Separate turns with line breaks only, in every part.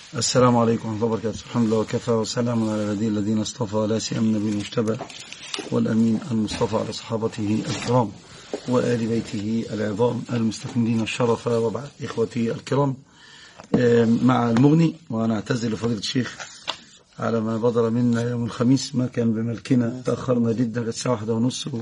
السلام عليكم ورحمة الله وبركاته. الحمد لله وكفى وسلام على الذين اصطفى، لا سيما النبي المجتبى والأمين المصطفى على صحابته الكرام وآل بيته العظام المستكملين الشرف. وبعد إخوتي الكرام، مع المغني، وأنا أعتذر لفضيلة الشيخ على ما بدر منا يوم الخميس، ما كان بملكنا، تأخرنا جدا للساعة 1:30.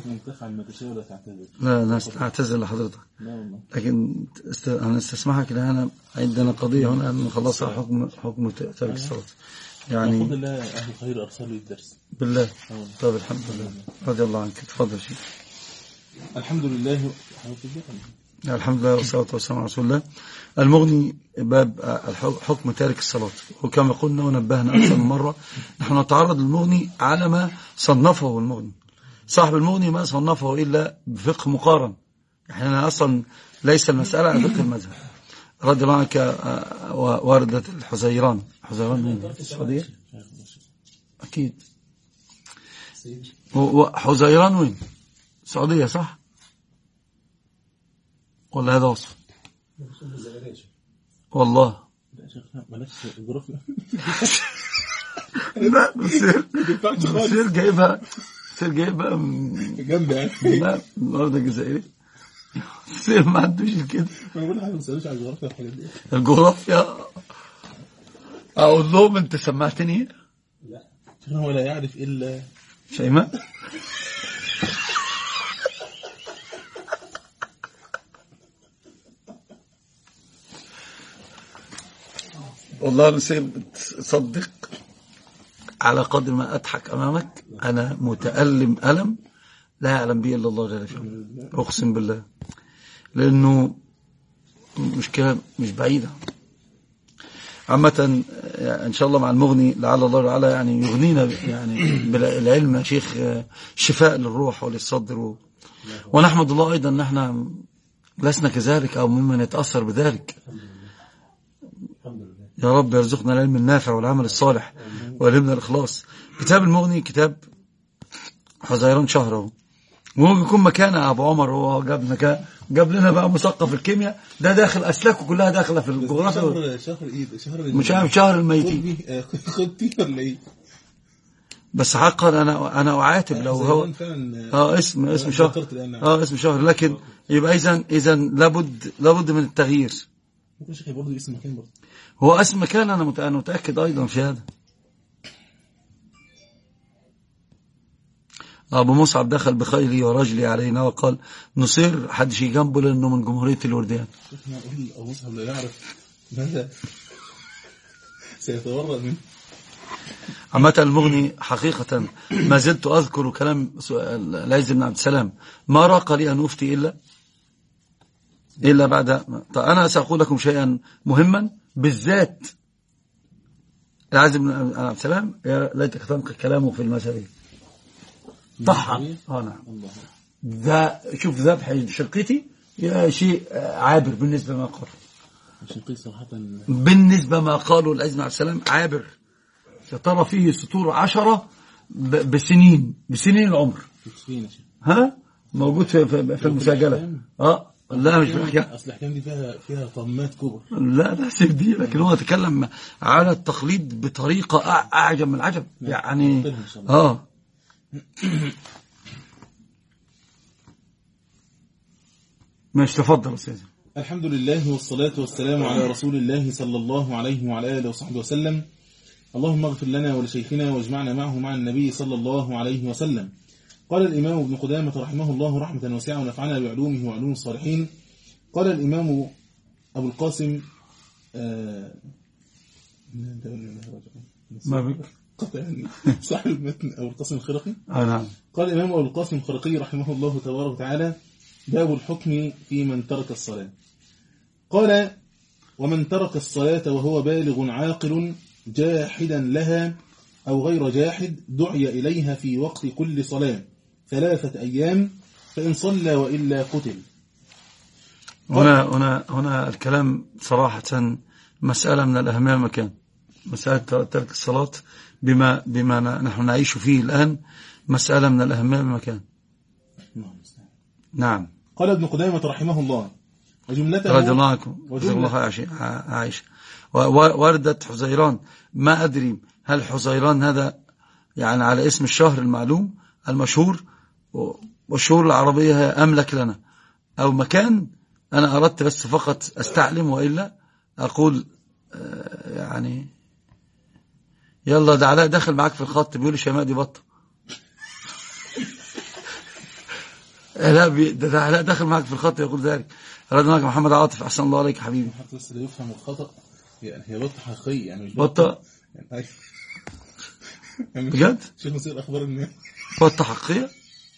لا أعتذر لحضرتك، لكن أنا استسمحك لأن عندنا قضية هنا نخلصها، حكم ترك الصلاة. يعني
الحمد لله أهل الخير أرسلوا الدرس
بالله. طيب الحمد لله، رضي الله عنك. تفضل شيخ.
الحمد لله
والصلاة والسلام على رسول الله. المغني باب حكم تارك الصلاة، وكما قلنا ونبهنا أكثر من مرة، نحن نتعرض للمغني على ما صنفه المغني. صاحب المغني ما صنفه إلا بفقه مقارن، احنا أصلا ليس المسألة على فقه المذهب. رضي الله عنك. واردة حزيران من السعودية أكيد. حزيران وين؟ السعودية صح؟ ولا هذا وصف؟ والله لا، سير جايبها
جنب
لا، الأرض الجزائري. سير ما عندوش كده.
ما بقول حاجة، ما تسألوش على الجغرافيا والحاجات دي.
الجغرافيا أقول لهم أنت سمعتني؟
لا، هو لا يعرف إلا
شيماء. والله نسيب تصدق على قدر ما أضحك أمامك، أنا متألم ألم لا يعلم به إلا الله جل وعلا، أقسم بالله، لأنه مشكلة مش بعيدة. عامة إن شاء الله مع المغني لعل الله تعالى يعني يغنينا يعني بالعلم يا شيخ، شفاء للروح وللصدر، ونحمد الله أيضا أن احنا لسنا كذلك أو ممن يتأثر بذلك. يا رب يرزقنا العلم النافع والعمل الصالح ويلهمنا الإخلاص. كتاب المغني كتاب حزيران شهره، وهو بيكون مكانه أبو عمر. هو جاب لنا بقى مثقف الكيمياء، ده داخل أسلاكه كلها داخلة في الجغرافيا. مش عارف شهر الميتين
خدتي ولا إيه؟
بس حقا أنا أعاتب لو هو اسم شهر اسم شهر، لكن يبقى إذا لابد من التغيير.
ممكن شيخ برضه اسم مكان برضه.
هو اسم مكان، أنا متأكد أيضا في هذا. أبو مصعب دخل بخيلي ورجلي علينا وقال نصير حدش جنبه لأنه من جمهورية الورديان.
شيخنا أقول أبو مصعب لا يعرف ماذا سيتورط منه.
عامة المغني حقيقة ما زلت أذكر كلام العز بن عبد السلام، ما راق لي أن أفتي إلا بعد. أنا سأقول لكم شيئا مهما، بالذات العز بن عبد السلام يا ليتك تنقل كلامه في المسائل. ضحى نعم. ذا شوف ذبح شرقتي يا شيء عابر بالنسبة ما قال. بالنسبة ما قالوا العز بن عبد السلام عابر، ترى فيه سطور 10 بسنين العمر. موجود في المساجلة. لا مش بحكي
اصل الاحكام دي فيها طمات كبر.
لا سيب دي، لكن هو تكلم على التقليد بطريقة اعجب من العجب يعني. ماشي، تفضل استاذ.
الحمد لله والصلاة والسلام على رسول الله صلى الله عليه وعلى آله وصحبه وسلم. اللهم اغفر لنا ولشيخنا واجمعنا معه مع النبي صلى الله عليه وسلم. قال الإمام ابن قدامة رحمه الله رحمة واسعة ونفعنا بعلومه وعلوم الصالحين. قال الإمام أبو القاسم صاحب المتن أبو القاسم الخرقي.
نعم.
قال الإمام أبو القاسم الخرقي رحمه الله تبارك وتعالى: باب الحكم في من ترك الصلاة. قال: ومن ترك الصلاة وهو بالغ عاقل جاحدا لها أو غير جاحد دعي إليها في وقت كل صلاة 3 أيام، فإن صلى وإلا قتل.
هنا الكلام صراحة مسألة من الأهمية المكان، مسألة ترك الصلاة بما نحن نعيش فيه الآن، مسألة من الأهمية المكان. نعم.
قال ابن قدامة رحمه الله: وجملته
رضي الله عنكم جزاكم الله خير عائشة. وردت حزيران، ما أدري هل حزيران هذا يعني على اسم الشهر المعلوم المشهور، والشهور العربية هي أملك لنا أو مكان. أنا أردت بس فقط أستعلم، وإلا أقول يعني يلا ده علاء داخل معاك في الخط بيقول شيماء دي بطة. لا ده علاء داخل معاك في الخط يقول ذلك. أراد معك محمد عاطف، أحسن الله عليك حبيبي.
حتى بس لا يفهم الخطأ، يعني هي بطة حقيقية يعني مش
بطة
يعني
بجد؟
شوف نصير أخبار الناس
بطة حقيقية.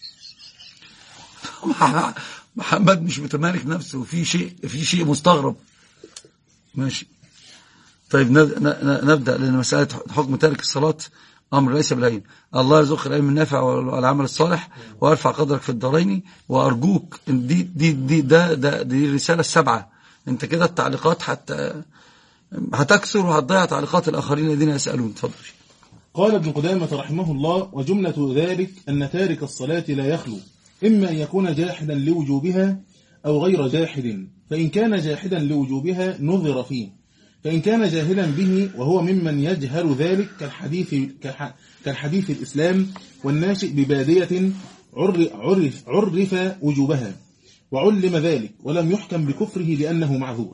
محمد مش متمالك نفسه، في شيء مستغرب. ماشي طيب نبدأ، لأن مسألة حكم تارك الصلاة أمر ليس بالهين. الله يرزقك العلم النافع والعمل الصالح ويرفع قدرك في الدارين، وأرجوك دي الرسالة السبعة. أنت كده التعليقات حتى هتكسر وهتضيع تعليقات الآخرين الذين يسألون. تفضل.
قال ابن قدامة رحمه الله: وجملة ذلك أن تارك الصلاة لا يخلو إما أن يكون جاحدا لوجوبها أو غير جاحد، فإن كان جاحدا لوجوبها نظر فيه، فإن كان جاهلا به وهو ممن يجهل ذلك كالحديث الإسلام والناشئ ببادية عرف وجوبها وعلم ذلك ولم يحكم بكفره لأنه معذور.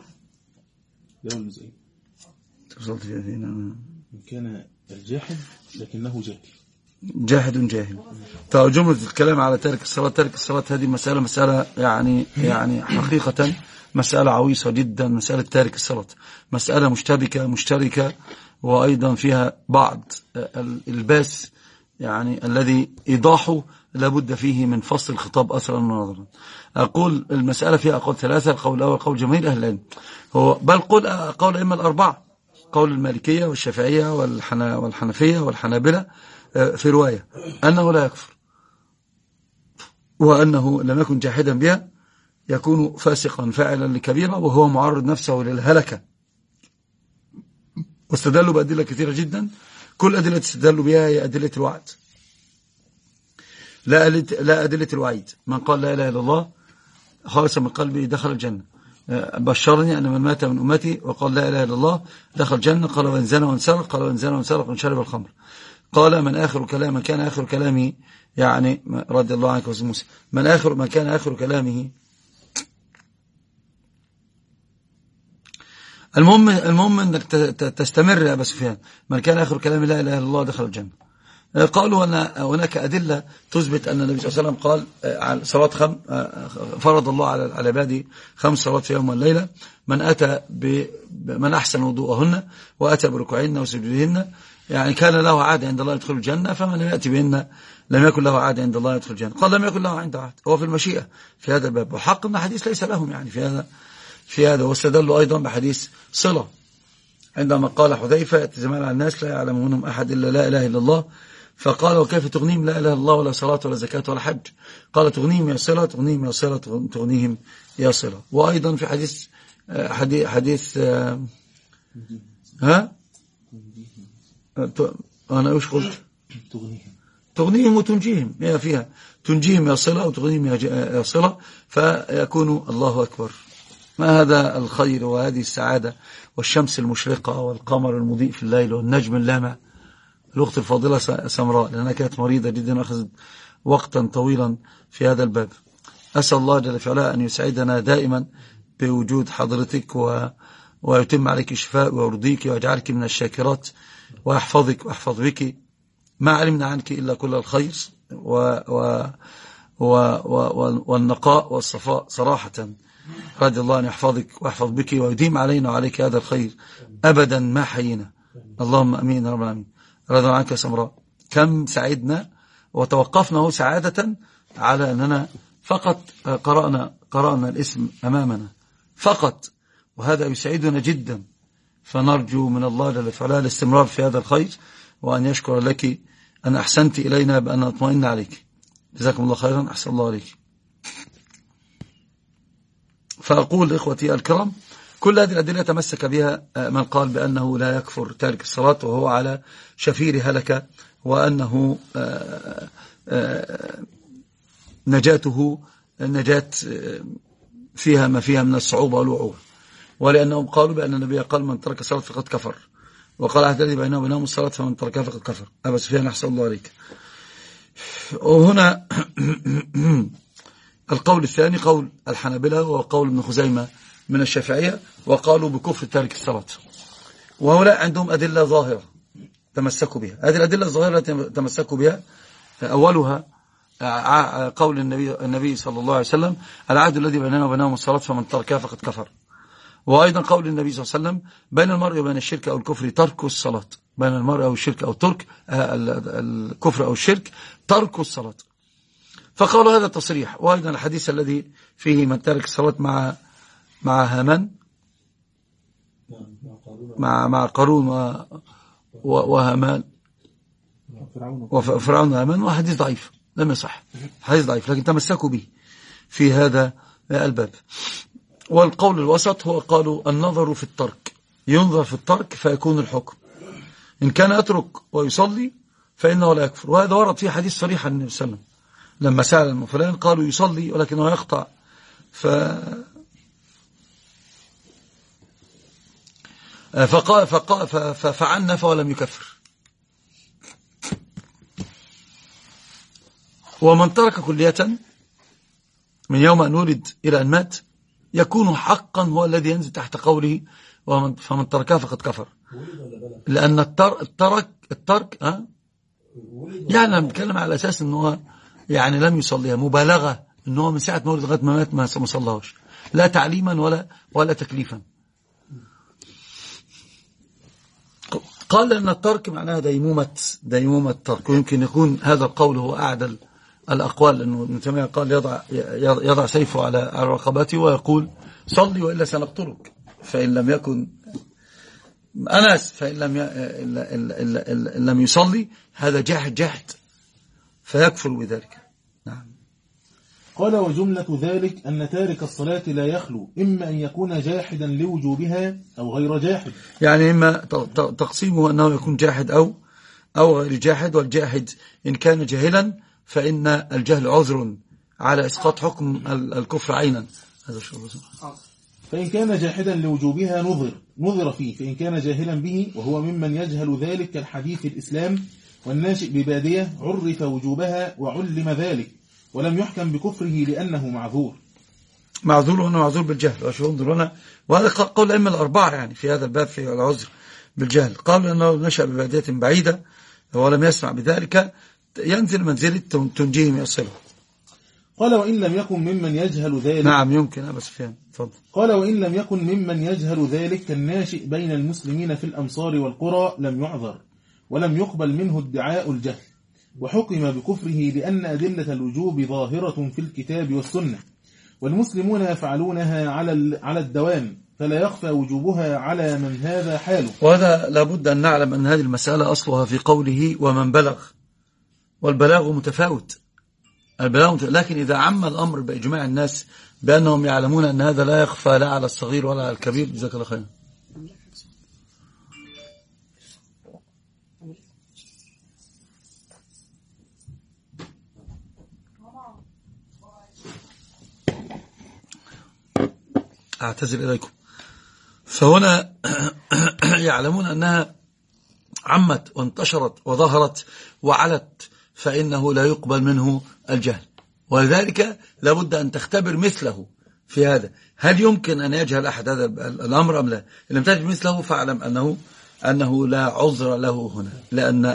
إن كان الجاحد لكنه جاهل
جاهل. طيب جملة الكلام على تارك الصلاة هذه مسألة يعني حقيقة مسألة عويصة جدا. مسألة تارك الصلاة مسألة مشتركة، وأيضا فيها بعض الباس يعني الذي إيضاحه لابد فيه من فصل الخطاب أثرا ونظرا. أقول المسألة فيها أقول ثلاثة. القول الأول قول جماهير أهل العلم، بل قول إما الأربعة، قول المالكية والشافعية والحنفية والحنابلة في رواية أنه لا يكفر، وأنه لم يكن جاحدا بها يكون فاسقا فاعلا لكبيرة وهو معرض نفسه للهلكة. واستدلوا بأدلة كثيرة جدا، كل أدلة استدلوا بها هي أدلة الوعد، لا أدلة الوعيد. من قال لا إله إلا الله خالصا من قلبه دخل الجنة. بشرني أن من مات من أمتي وقال لا إله إلا الله دخل الجنة. قال وإن زنى وانسرق، قال وإن زنى وانسرق وإن شرب الخمر. قال من كان آخر كلامه يعني رضي الله عنك وسلم موسى، من كان آخر كلامه. المهم أنك تستمر يا أبا سفيان. من كان آخر كلامه لا إله إلا الله دخل الجنة. قالوا أن هناك أدلة تثبت أن النبي صلى الله عليه وسلم قال صلاة فرض الله على عباده 5 صلوات في يوم والليلة، من أحسن وضوءهن وأتى بركوعهن وسجودهن يعني كان له عادة عند الله يدخل الجنة، فمن لم يأتي بهن لم يكن له عادة عند الله يدخل الجنة. قال لم يكن له عند عهد، هو في المشيئة في هذا الباب، وحق أن حديث ليس لهم يعني في هذا. واستدلوا أيضا بحديث صلة عندما قال حذيفة: يأتي زمان على الناس لا يعلم منهم أحد إلا لا إله إلا الله، فقال وكيف تغنيهم لا إله إلا الله ولا صلاة ولا زكاة ولا حج؟ قال تغنيهم يا صلة، تغنيهم يا صلة، تغنيهم يا صلة. وأيضا في حديث أنا إيش قلت؟ تغنيهم وتنجيهم، هي فيها تنجيهم يا صلة وتغنيهم يا صلة، فيكون الله أكبر. ما هذا الخير وهذه السعادة والشمس المشرقة والقمر المضيء في الليل والنجم اللامع. الأخت الفاضلة سمراء لأنها كانت مريضة جدا وأخذت وقتا طويلا في هذا الباب. أسأل الله جل وعلا أن يسعدنا دائما بوجود حضرتك ويتم عليك الشفاء ويرضيك ويجعلك من الشاكرات ويحفظك ويحفظ بك. ما علمنا عنك إلا كل الخير والنقاء والصفاء صراحة. رضي الله أن يحفظك ويحفظ بك ويديم علينا وعليك هذا الخير أبدا ما حيينا. اللهم أمين رب العالمين. رضي الله عنك يا سمراء. كم سعدنا وتوقفنا سعادة على أننا فقط قرأنا الاسم أمامنا فقط، وهذا يسعدنا جدا. فنرجو من الله جل وعلا الاستمرار في هذا الخير، وأن يشكر لك أن أحسنت إلينا بأن أطمئن عليك. جزاكم الله خيرا، أحسن الله عليك. فأقول إخوتي الكرام كل هذه الأدلة تمسك بها من قال بأنه لا يكفر تارك الصلاة وهو على شفير هلكة، وأنه نجاته نجاة فيها ما فيها من الصعوبة والوعوبة، ولأنهم قالوا بأن النبي قال من ترك الصلاة فقد كفر، وقال أحد الذي بينه وبينهم الصلاة فمن تركها فقد كفر. أبا سفيان أحسن الله عليك. وهنا القول الثاني قول الحنابلة وقول ابن خزيمة من الشافعية، وقالوا بكفر تارك الصلاة. وهؤلاء عندهم أدلة ظاهرة تمسكوا بها. هذه الأدلة الظاهرة التي تمسكوا بها أولها قول النبي صلى الله عليه وسلم العهد الذي بيننا وبينهم الصلاة فمن تركها فقد كفر. وأيضا قول النبي صلى الله عليه وسلم بين المرء وبين الشرك أو الكفر ترك الصلاة. بين المرء أو الشرك أو ترك الكفر أو الشرك ترك الصلاة. فقالوا هذا تصريح. وأيضا الحديث الذي فيه من ترك الصلاة مع هامان مع قارون وهامان وفرعون وهامان، وحديث ضعيف لم يصح، حديث ضعيف، لكن تمسكوا به في هذا الباب. والقول الوسط هو قالوا النظر في الترك، ينظر في الترك فيكون الحكم. إن كان يترك ويصلي فإنه لا يكفر. وهذا ورد فيه حديث صريح عن النبي صلى الله عليه وسلم لما سأل المفلان قالوا يصلي ولكنه يقطع فعنف ولم يكفر. ومن ترك كلية من يوم أن ولد إلى أن مات يكون حقا هو الذي ينزل تحت قوله فمن تركها فقد كفر. لأن الترك يعني أنا بتكلم على أساس أنه يعني لم يصليها مبالغة، أنه من ساعة ما ولد لغاية ما مات ما صلاهاش، لا تعليما ولا تكليفا. قال أن الترك معناها ديمومة الترك. ويمكن يكون هذا القول هو أعدل الأقوال، لأنه ابن تيمية قال يضع سيفه على رقبته ويقول صلي وإلا سنقتلك، فإن لم يكن أنس فإن لم يصلي هذا جاحد فيكفر بذلك. نعم.
قال وجملة ذلك أن تارك الصلاة لا يخلو إما أن يكون جاحدا لوجوبها أو غير جاحد، يعني
إما تقسيمه أنه يكون جاحد أو غير جاحد. والجاحد إن كان جاهلا فإن الجهل عذر على إسقاط حكم الكفر عينا. هذا
فإن كان جاحدا لوجوبها نظر فيه، فإن كان جاهلا به وهو ممن يجهل ذلك كالحديث الإسلام والناشئ ببادية عرف وجوبها وعلم ذلك ولم يحكم بكفره لأنه معذور
وأنه معذور بالجهل. وهذا قول الأئمة الأربعة يعني في هذا الباب في العذر بالجهل. قالوا أنه نشأ ببادية بعيدة ولم يسمع بذلك ينزل منزلة تنجيه من الصلة.
قال وإن لم يكن ممن يجهل ذلك.
نعم يمكن أبا سفيان تفضل.
قال وإن لم يكن ممن يجهل ذلك كالناشئ بين المسلمين في الأمصار والقرى لم يعذر ولم يقبل منه ادعاء الجهل، وحكم بكفره لأن أدلة الوجوب ظاهرة في الكتاب والسنة، والمسلمون يفعلونها على الدوام، فلا يخفى وجوبها على من هذا حاله.
وهذا لابد أن نعلم أن هذه المسألة أصلها في قوله ومن بلغ، والبلاغ متفاوت لكن إذا عم الأمر بإجماع الناس بأنهم يعلمون أن هذا لا يخفى لا على الصغير ولا على الكبير، جزاك الله خير. أعتذر إليكم. فهنا يعلمون أنها عمت وانتشرت وظهرت وعلت، فإنه لا يقبل منه الجهل، ولذلك لابد أن تختبر مثله في هذا. هل يمكن أن يجهل أحد هذا الأمر أم لا؟ إن لم تجد مثله فاعلم أنه لا عذر له هنا، لأن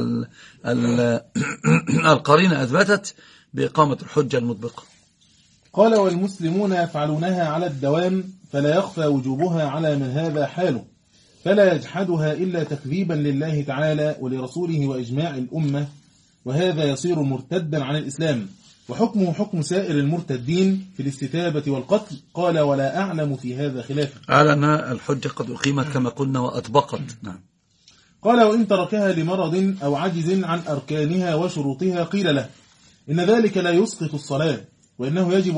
القرينة أثبتت بإقامة الحجة المطبقة.
قال والمسلمون يفعلونها على الدوام، فلا يخفى وجوبها على من هذا حاله، فلا يجحدها إلا تكذيبا لله تعالى ولرسوله وإجماع الأمة، وهذا يصير مرتدا عن الإسلام، وحكمه حكم سائر المرتدين في الاستتابة والقتل. قال ولا أعلم في هذا خلافا،
على أن الحجة قد أقيمت كما قلنا وأطبقت. نعم.
قال وإن تركها لمرض أو عجز عن أركانها وشروطها قيل له إن ذلك لا يسقط الصلاة، وإنه يجب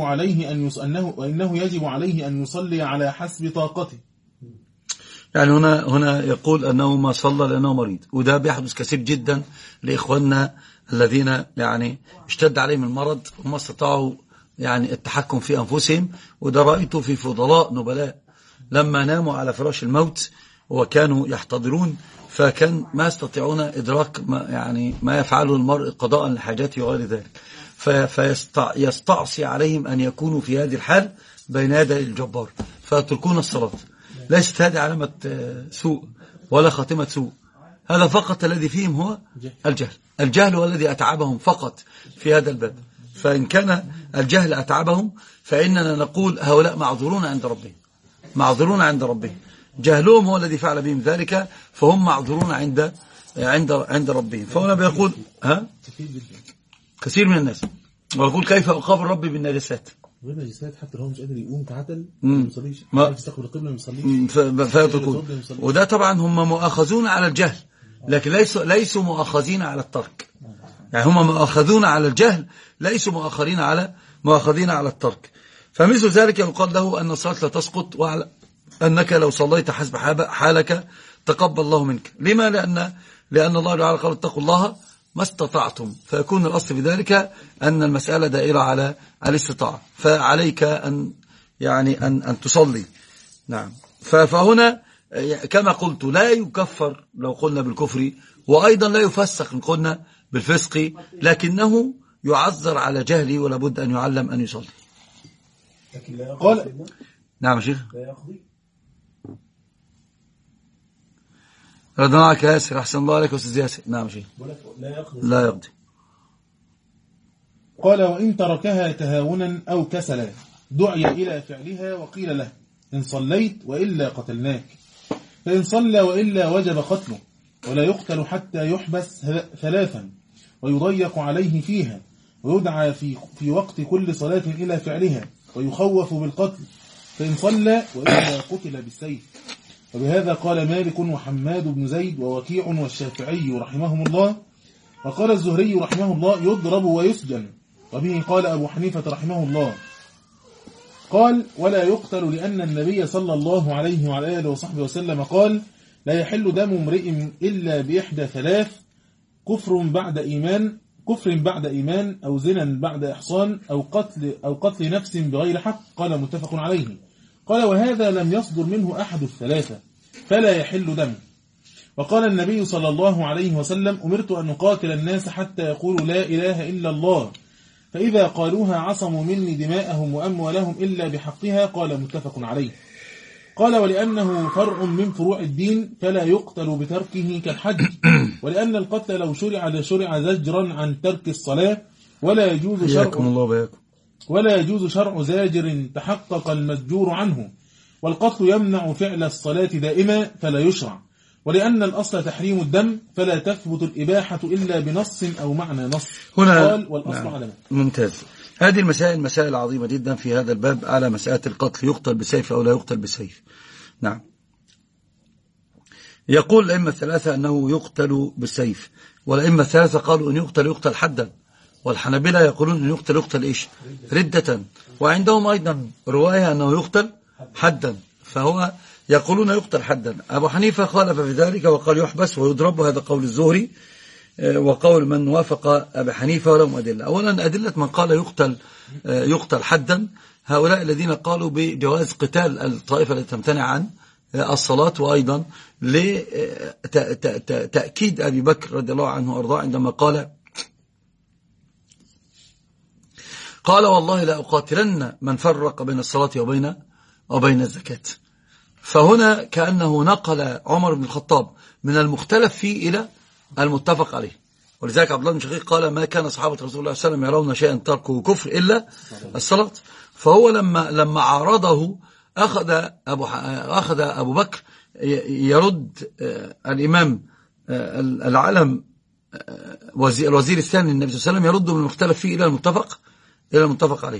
عليه أن يصلي على حسب طاقته.
يعني هنا يقول أنه ما صلى لأنه مريض، وده بيحدث كثير جدا لإخواننا الذين يعني اشتد عليهم المرض وما استطاعوا يعني التحكم في أنفسهم. وده رأيته في فضلاء نبلاء لما ناموا على فراش الموت وكانوا يحتضرون، فكان ما يستطيعون إدراك ما يفعله المرء قضاء لحاجاته وغير ذلك، فيستعصي عليهم أن يكونوا في هذه الحال بين يدي الجبار فيتركون الصلاة. ليست هذه علامة سوء ولا خاتمة سوء، هذا فقط الذي فيهم هو الجهل هو الذي أتعبهم فقط في هذا الباب. فإن كان الجهل أتعبهم فإننا نقول هؤلاء معذورون عند ربهم، جهلهم هو الذي فعل بهم ذلك، فهم معذورون عند ربهم. فهنا بيقول كثير من الناس ويقول كيف أقابل ربي بالنجاسات،
حتى لو مش قادر يقوم تعتل ما يصليش، يستقبل القبلة ما يصليش
فيتركون. وده طبعا هم مؤاخذون على الجهل، لكن ليسوا مؤاخذين على الترك. يعني هم مؤاخذون على الجهل، ليسوا مؤاخذين على الترك. فمثل ذلك يقال له أن الصلاة لا تسقط، وعلى أنك لو صليت حسب حالك تقبل الله منك. لما؟ لأن الله تعالى قال اتقوا الله ما استطعتم، فيكون الأصل في ذلك أن المسألة دائرة على الاستطاعة، فعليك أن تصلي. نعم. فهنا كما قلت لا يكفر لو قلنا بالكفر، وأيضا لا يفسق إن قلنا بالفسق، لكنه يعذر على جهله ولا بد أن يعلم أن يصلي.
قال
نعم شيخ. رضنا عنك يا ياسر، أحسن الله عليك أستاذ ياسر. نعم شيخ. لا يقضي.
قال وإن تركها تهاونا أو كسلا دعي إلى فعلها وقيل له إن صليت وإلا قتلناك، فإن صلى وإلا وجب قتله، ولا يقتل حتى يحبس 3 ويضيق عليه فيها، ويدعى في وقت كل صلاة إلى فعلها، ويخوف بالقتل، فإن صلى وإلا قتل بالسيف. وبهذا قال مالك وحماد بن زيد ووكيع والشافعي رحمهم الله. وقال الزهري رحمه الله يضرب ويسجن، وبه قال أبو حنيفة رحمه الله. قال ولا يقتل لأن النبي صلى الله عليه وعلى آله وصحبه وسلم قال لا يحل دم امرئ إلا بإحدى 3: كفر بعد إيمان أو زنا بعد إحصان أو قتل نفس بغير حق. قال متفق عليه. قال وهذا لم يصدر منه أحد ال3 فلا يحل دم. وقال النبي صلى الله عليه وسلم أمرت أن نقاتل الناس حتى يقولوا لا إله إلا الله، فإذا قالوها عصموا مني دماءهم وأموالهم إلا بحقها. قال متفق عليه. قال ولأنه فرع من فروع الدين فلا يقتل بتركه كالحج، ولأن القتل لو شرع لشرع زجرا عن ترك الصلاة، ولا يجوز شرع زاجر تحقق المزجور عنه، والقتل يمنع فعل الصلاة دائما فلا يشرع، ولأن الأصل تحريم الدم فلا تثبت الإباحة إلا بنص أو معنى نص.
هنا
قال والأصل
نعم.
على
ممتاز. هذه المسائل مسائل عظيمة جدا في هذا الباب، على مسألة القتل يقتل بسيف أو لا يقتل بسيف. نعم. يقول الأئمة 3 أنه يقتل بالسيف، والأئمة 3 قالوا أن يقتل حدا، والحنابلة يقولون أن يقتل إيش؟ ردة. وعندهم أيضا رواية أنه يقتل حدا، فهو يقولون يقتل حدا. أبو حنيفة خالف في ذلك وقال يحبس ويضرب، هذا قول الزهري وقول من وافق أبي حنيفة ولهم أدلة. أولا أدلة من قال يقتل حدا هؤلاء الذين قالوا بجواز قتال الطائفة التي تمتنع عن الصلاة، وأيضا لتأكيد أبي بكر رضي الله عنه وأرضاه عندما قال والله لا أقاتلن من فرق بين الصلاة وبين الزكاة. فهنا كأنه نقل عمر بن الخطاب من المختلف فيه إلى المتفق عليه. ولذلك عبد الله بن شقيق قال ما كان صحابة رسول الله صلى الله عليه وسلم يرون شيئا تركه كفر إلا الصلاة. فهو لما عارضه أخذ أبو بكر يرد الإمام العلم الوزير الثاني النبي صلى الله عليه وسلم يرد من المختلف فيه إلى المتفق عليه.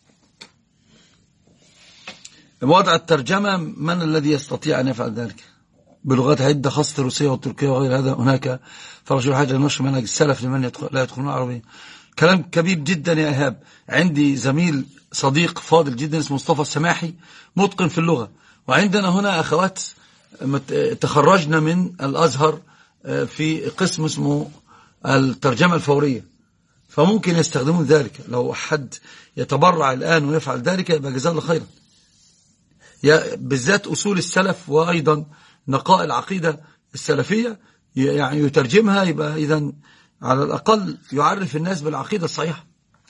وضع الترجمة من الذي يستطيع أن يفعل ذلك بلغات عدة خاصة الروسية والتركية وغير هذا؟ هناك فرجوا حاجة لنشر منهج السلف لمن لا يدخلون العربية. كلام كبير جدا يا إيهاب. عندي زميل صديق فاضل جدا اسمه مصطفى السماحي متقن في اللغة، وعندنا هنا أخوات تخرجنا من الأزهر في قسم اسمه الترجمة الفورية، فممكن يستخدمون ذلك. لو حد يتبرع الآن ويفعل ذلك يبقى جزاه الله خيرا. بالذات أصول السلف وأيضا نقاء العقيدة السلفية يعني يترجمها، يبقى إذن على الأقل يعرف الناس بالعقيدة الصحيحة.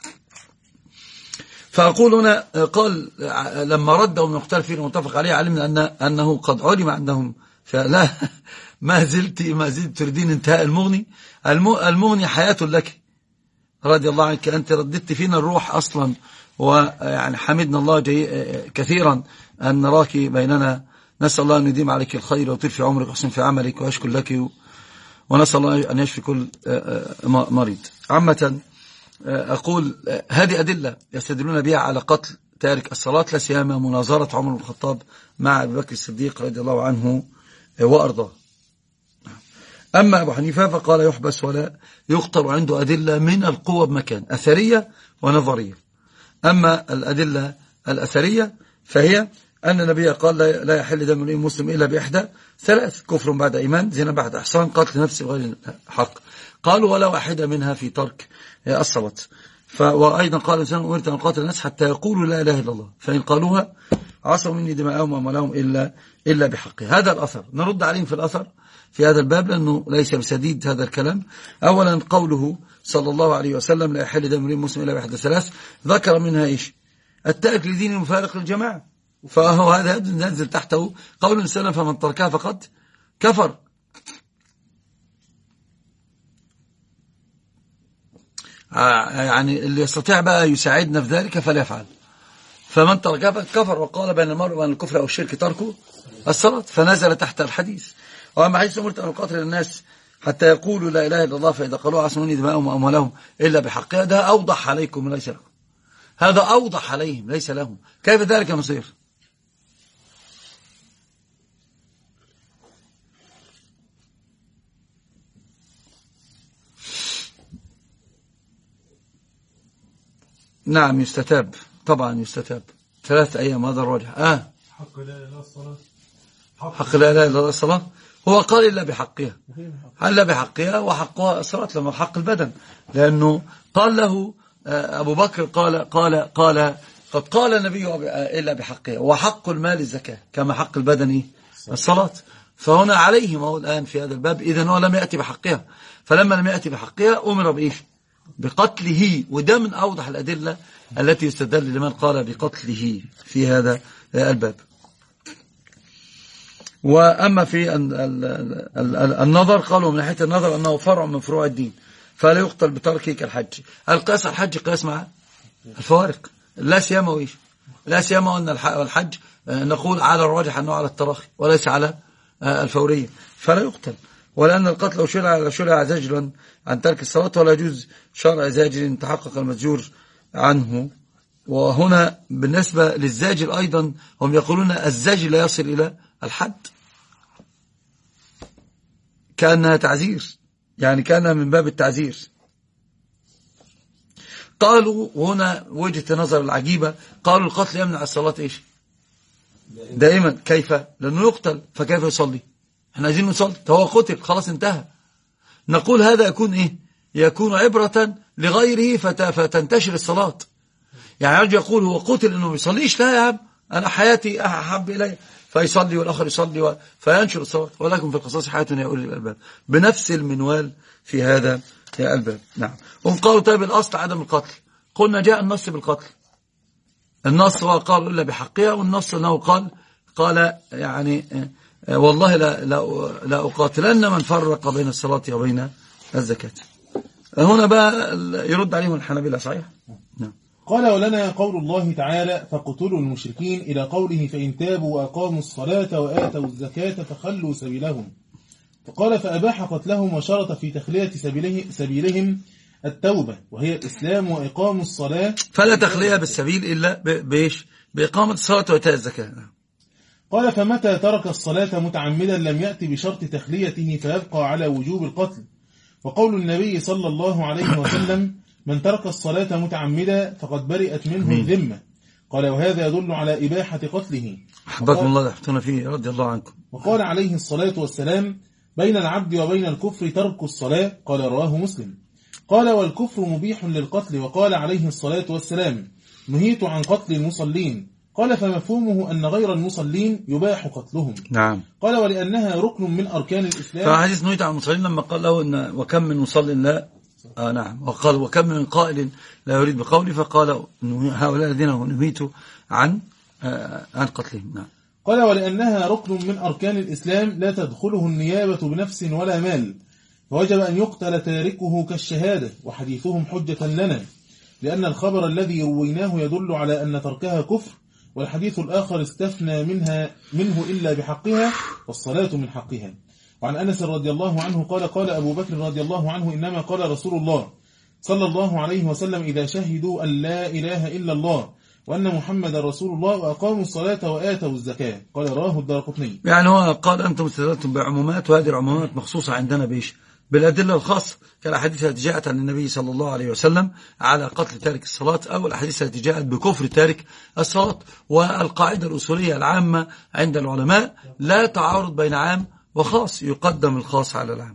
فأقول هنا قال لما رد ومن اختلف فيه المتفق عليه علمنا أنه قد علم عندهم، فلا ما زلت تريدين انتهاء المغني. المغني حياة لك رضي الله عنك، أنت رددت فينا الروح أصلا، ويعني حمدنا الله كثيرا أن نراك بيننا. نسأل الله أن يديم عليك الخير ويطيل في عمرك ويحسن في عملك ويشكر لك، ونسأل الله أن يشفي كل مريض. عامة أقول هذه أدلة يستدلون بها على قتل تارك الصلاة، لا سيما مناظرة عمر بن الخطاب مع أبي بكر الصديق رضي الله عنه وأرضاه. أما أبو حنيفة فقال يحبس ولا يقتل، عنده أدلة من القوة بمكان أثرية ونظرية. أما الأدلة الأثرية فهي أن النبي قال لا يحل دم امرئ مسلم إلا بإحدى ثلاث: كفر بعد إيمان، زنا بعد إحسان، قتل نفس بغير حق. قالوا ولا واحدة منها في ترك الصلاة. وأيضا قال الإنسان أمرت أن قاتل الناس حتى يقولوا لا إله إلا الله، فإن قالوها عصوا مني دماءهم وأموالهم إلا بحقه. هذا الأثر نرد عليهم في الأثر في هذا الباب لأنه ليس بسديد هذا الكلام. أولا قوله صلى الله عليه وسلم لا يحل دم امرئ مسلم إلا بإحدى ثلاث، ذكر منها إيش؟ التارك لدين المفارق للجماعة، فهو هذا ينزل تحته قول السلام فمن تركها فقد كفر. يعني اللي يستطيع بقى يساعدنا في ذلك فليفعل. فمن تركها فقد كفر، وقال بين المرء وبين الكفر أو الشرك تركه الصلاة، فنزل تحت الحديث. وأما حديث أمرت أن أقاتل الناس حتى يقولوا لا إله إلا الله فإذا قالوا عصوا مني دماءهم وأموالهم إلا بحقها، ده أوضح عليكم ليس لكم، هذا أوضح عليهم ليس لهم. كيف ذلك نصير؟ نعم يستتاب، طبعا يستتاب 3 أيام، هذا الراجح.
حق لا إله إلا الصلاة،
حق لا إله إلا الصلاة. هو قال إلا بحقها، إلا بحقها، وحقها الصلاة لما حق البدن، لأنه قال له أبو بكر قد قال النبي إلا بحقها، وحق المال الزكاة كما حق البدن الصلاة. فهنا عليهم هو الآن في هذا الباب، إذن هو لم يأتي بحقها، فلما لم يأتي بحقها أمر بإيش؟ بقتله. وده من أوضح الأدلة التي يستدل لمن قال بقتله في هذا الباب. وأما في النظر قالوا من ناحية النظر أنه فرع من فروع الدين، فلا يقتل بتركه كالحج. القياس على الحج قياس مع الفوارق، لا سيما وإيش؟ لا سيما أن الحج نقول على الراجح أنه على التراخي وليس على الفورية، فلا يقتل. ولأن القتل لو شرع زجرا عن ترك الصلاة، ولا يجوز شرع زاجر تحقق المزجور عنه. وهنا بالنسبة للزاجر أيضا هم يقولون الزاجر لا يصل إلى الحد، كأنها تعزير، يعني كأنها من باب التعزير. قالوا هنا وجهة نظر العجيبة، قالوا القتل يمنع الصلاة إيش؟ دائما. كيف؟ لأنه يقتل، فكيف يصلي؟ احنا عايزين نصلي، هو قتل خلاص انتهى. نقول هذا يكون إيه؟ يكون عبرة لغيره فتنتشر الصلاة. يعني رجل يقول هو قتل إنه بيصليش، لا يا عم أنا حياتي أحب إلي، فيصلي والآخر يصلي فينشر الصلاة. ولكن في القصاص حياة يا أولي الألباب، بنفس المنوال في هذا يا الباب. نعم. هم قالوا طيب الأصل عدم القتل، قلنا جاء النص بالقتل، النص قال إلا بحقها، والنص أنه قال يعني والله لا أقاتلن من فرق بين الصلاة وبين الزكاة. هنا بقى يرد عليهم الحنابلة. صحيح. نعم.
قال ولنا قول الله تعالى فاقتلوا المشركين إلى قوله فإن تابوا وأقاموا الصلاة وآتوا الزكاة فخلوا سبيلهم. فقال فأباح قتلهم وشرط في تخلية سبيلهم التوبة، وهي الإسلام وإقام الصلاة،
فلا تخلية بالسبيل إلا بإقامة الصلاة وإيتاء الزكاة.
قال فمتى ترك الصلاة متعمدا لم يأتي بشرط تخليته فيبقى على وجوب القتل. وقول النبي صلى الله عليه وسلم من ترك الصلاة متعمدا فقد برئت منه الذمة. قال وهذا يدل على إباحة قتله.
أحبكم الله يحفظنا فيه رضي الله عنكم.
وقال عليه الصلاة والسلام بين العبد وبين الكفر ترك الصلاة. قال رواه مسلم. قال والكفر مبيح للقتل، وقال عليه الصلاة والسلام نهيت عن قتل المصلين. قال فمفهومه أن غير المصلين يباح قتلهم.
نعم.
قال ولأنها ركن من أركان الإسلام.
فحديث نهيت عن المصلين لما قال له إن وكم من مصل لا نعم، وقال وكم من قائل لا يريد بقولي، فقال هؤلاء الذين نهيت عن قتلهم. نعم.
قال ولأنها ركن من أركان الإسلام لا تدخله النيابة بنفس ولا مال، فوجب أن يقتل تاركه كالشهادة، وحديثهم حجة لنا لأن الخبر الذي رويناه يدل على أن تركها كفر، والحديث الآخر استثنى منه إلا بحقها، والصلاة من حقها. وعن أنس رضي الله عنه قال قال أبو بكر رضي الله عنه إنما قال رسول الله صلى الله عليه وسلم إذا شهدوا أن لا إله إلا الله وأن محمد رسول الله وأقاموا الصلاة وآتوا الزكاة. قال راه الدارقطني.
يعني هو قال أنتم استدلتم بعمومات، وهذه العمومات مخصوصة عندنا بإيش؟ بالأدلة الخاصة، كالأحاديث التي جاءت عن النبي صلى الله عليه وسلم على قتل تارك الصلاة، أو الأحاديث التي جاءت بكفر تارك الصلاة. والقاعدة الأصولية العامة عند العلماء لا تعارض بين عام وخاص، يقدم الخاص على العام.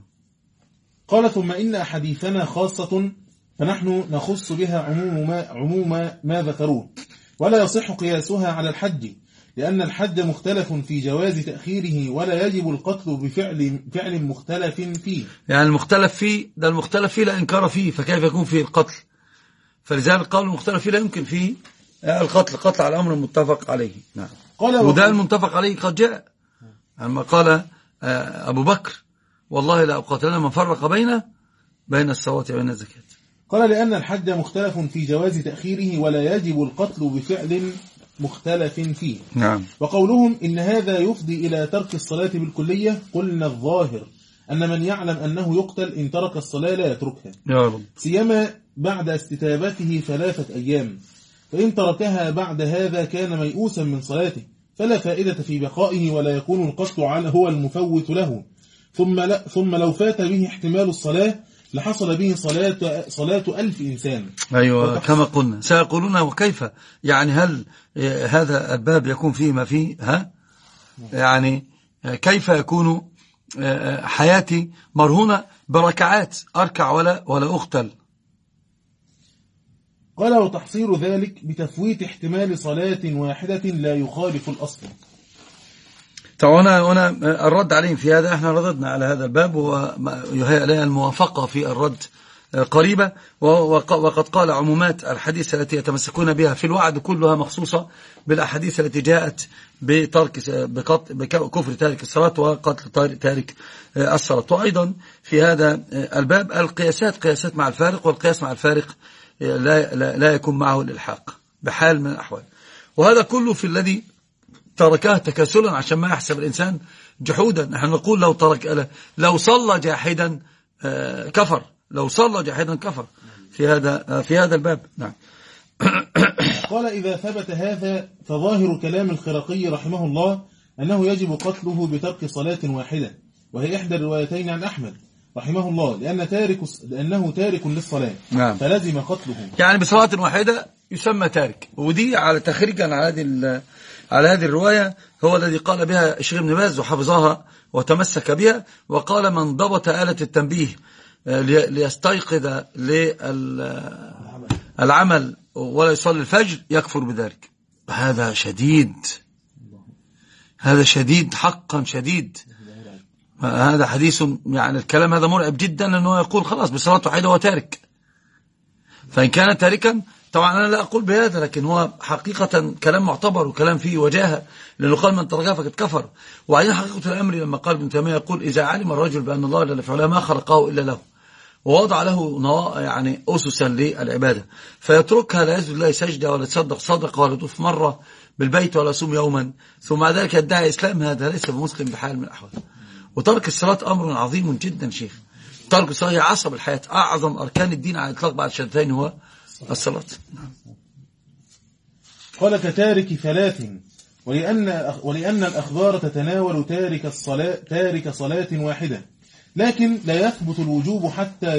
قال ثم إن أحاديثنا خاصة فنحن نخص بها عموم ما ذكروه، ولا يصح قياسها على الحج، لأن الحج مختلف في جواز تأخيره، ولا يجب القتل بفعل مختلف فيه. يعني
المختلف فيه ده، المختلف فيه لا إنكار فيه، فكيف يكون فيه القتل؟ فلذلك قالوا المختلف فيه لا يمكن فيه القتل على الأمر المتفق عليه. نعم. وده المتفق عليه قد جاء لما قال أبو بكر والله لا أقاتلنا من فرق بين الصلاة وبين الزكاة.
قال لأن الحج مختلف في جواز تأخيره، ولا يجب القتل بفعل مختلف فيه.
نعم.
وقولهم إن هذا يفضي إلى ترك الصلاة بالكلية، قلنا الظاهر أن من يعلم أنه يقتل إن ترك الصلاة لا يتركها،
يا رب.
سيما بعد استتابته 3 أيام، فإن تركها بعد هذا كان ميؤوسا من صلاته، فلا فائدة في بقائه، ولا يكون القتل عنه هو المفوت له. ثم لو فات به احتمال الصلاة لحصل به صلاة 1000 إنسان.
أيوة كما قلنا. سيقولون وكيف يعني هل هذا الباب يكون فيه ما فيه يعني كيف يكون حياتي مرهونة بركعات أركع ولا أقتل؟
قال وتحصيل ذلك بتفويت احتمال صلاة واحدة لا يخالف الأصل.
طبعا أنا الرد عليهم في هذا، احنا رددنا على هذا الباب، ويهيأ لنا الموافقة في الرد قريبة. وقد قال عمومات الحديث التي يتمسكون بها في الوعد كلها مخصوصة بالأحاديث التي جاءت بكفر تارك الصلاة وقتل تارك الصلاة. وأيضا في هذا الباب قياسات مع الفارق، والقياس مع الفارق لا يكون معه الإلحاق بحال من الأحوال. وهذا كله في الذي تركها تكاسلا عشان ما يحسب الإنسان جحودا. نحن نقول لو صلى جاحدا كفر، لو صلى جاحدا كفر في هذا الباب. نعم.
قال إذا ثبت هذا فظاهر كلام الخرقي رحمه الله أنه يجب قتله بترك صلاة واحدة، وهي إحدى الروايتين عن أحمد رحمه الله، لأنه تارك للصلاة.
نعم.
فلازم قتله
يعني بصلاة واحدة يسمى تارك. ودي على تخريجا على هذه الرواية هو الذي قال بها الشيخ ابن باز وحفظها وتمسك بها، وقال من ضبط آلة التنبيه ليستيقظ للعمل ولا يصلي الفجر يكفر بذلك. هذا شديد حقا شديد. هذا حديث يعني الكلام هذا مرعب جدا، لأنه يقول خلاص بصلاة واحدة هو تارك. فإن كان تاركا طبعا أنا لا أقول بهذا، لكن هو حقيقة كلام معتبر وكلام فيه وجاهة، لأنه قال من تركها فقد كفر. وعين حقيقة الأمر لما قال ابن تيمية يقول إذا علم الرجل بأن الله جل وعلا ما خلقه إلا له، ووضع له يعني أسسا للعبادة، فيتركها لا يسجد الله سجدة ولا يتصدق صدقة ولا يطوف مرة بالبيت ولا يصوم يوما، ثم ذلك يدعي إسلام، هذا ليس بمسلم بحال من الأحوال. وترك الصلاة أمر عظيم جدا شيخ. ترك الصلاة هي عصب الحياة، أعظم أركان الدين على الإطلاق بعد الشهادتين هو الصلاة.
قال كتارك 3، ولأن الأخبار تتناول تارك صلاة واحدة، لكن لا يثبت الوجوب حتى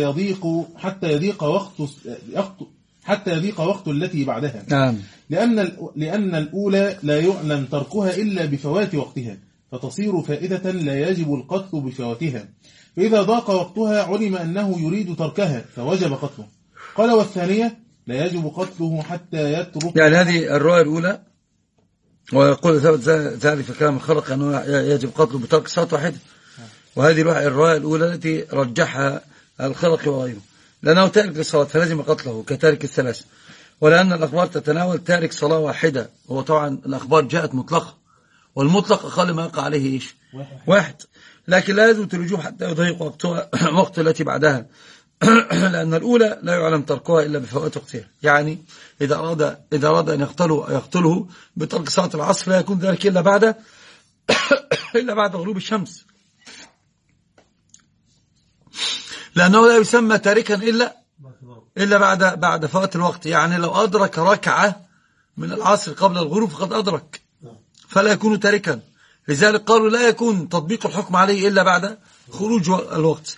يضيق وقت التي بعدها.
نعم.
لأن الأولى لا يعلم تركها إلا بفوات وقتها، فتصير فائدة لا يجب القتل بفواتها، فإذا ضاق وقتها علم أنه يريد تركها فوجب قتله. قال والثانية لا يجب قتله حتى يترك.
يعني هذه الرواية الأولى، ويقول ثبت ذلك في كلام الخلق أنه يجب قتله بترك صلاة واحدة، وهذه الرواية الأولى التي رجحها الخلق وغيره، لأنه تارك للصلاة فلازم قتله كتارك الثلاث، ولأن الأخبار تتناول تارك صلاة واحدة. هو طبعا الأخبار جاءت مطلقة، والمطلق أقل ما يقع عليه إيش؟ واحد. لكن لا يجب ترجوه حتى يضيق وقت التي بعدها لأن الأولى لا يعلم تركها إلا بفوات وقتها. يعني إذا أراد أن يقتله بترك صلاة العصر لا يكون ذلك إلا بعد غروب الشمس، لأنه لا يسمى تاركا إلا بعد فوات الوقت. يعني لو أدرك ركعة من العصر قبل الغروب فقد أدرك، فلا يكون تاركا. لذلك قالوا لا يكون تطبيق الحكم عليه إلا بعد خروج الوقت.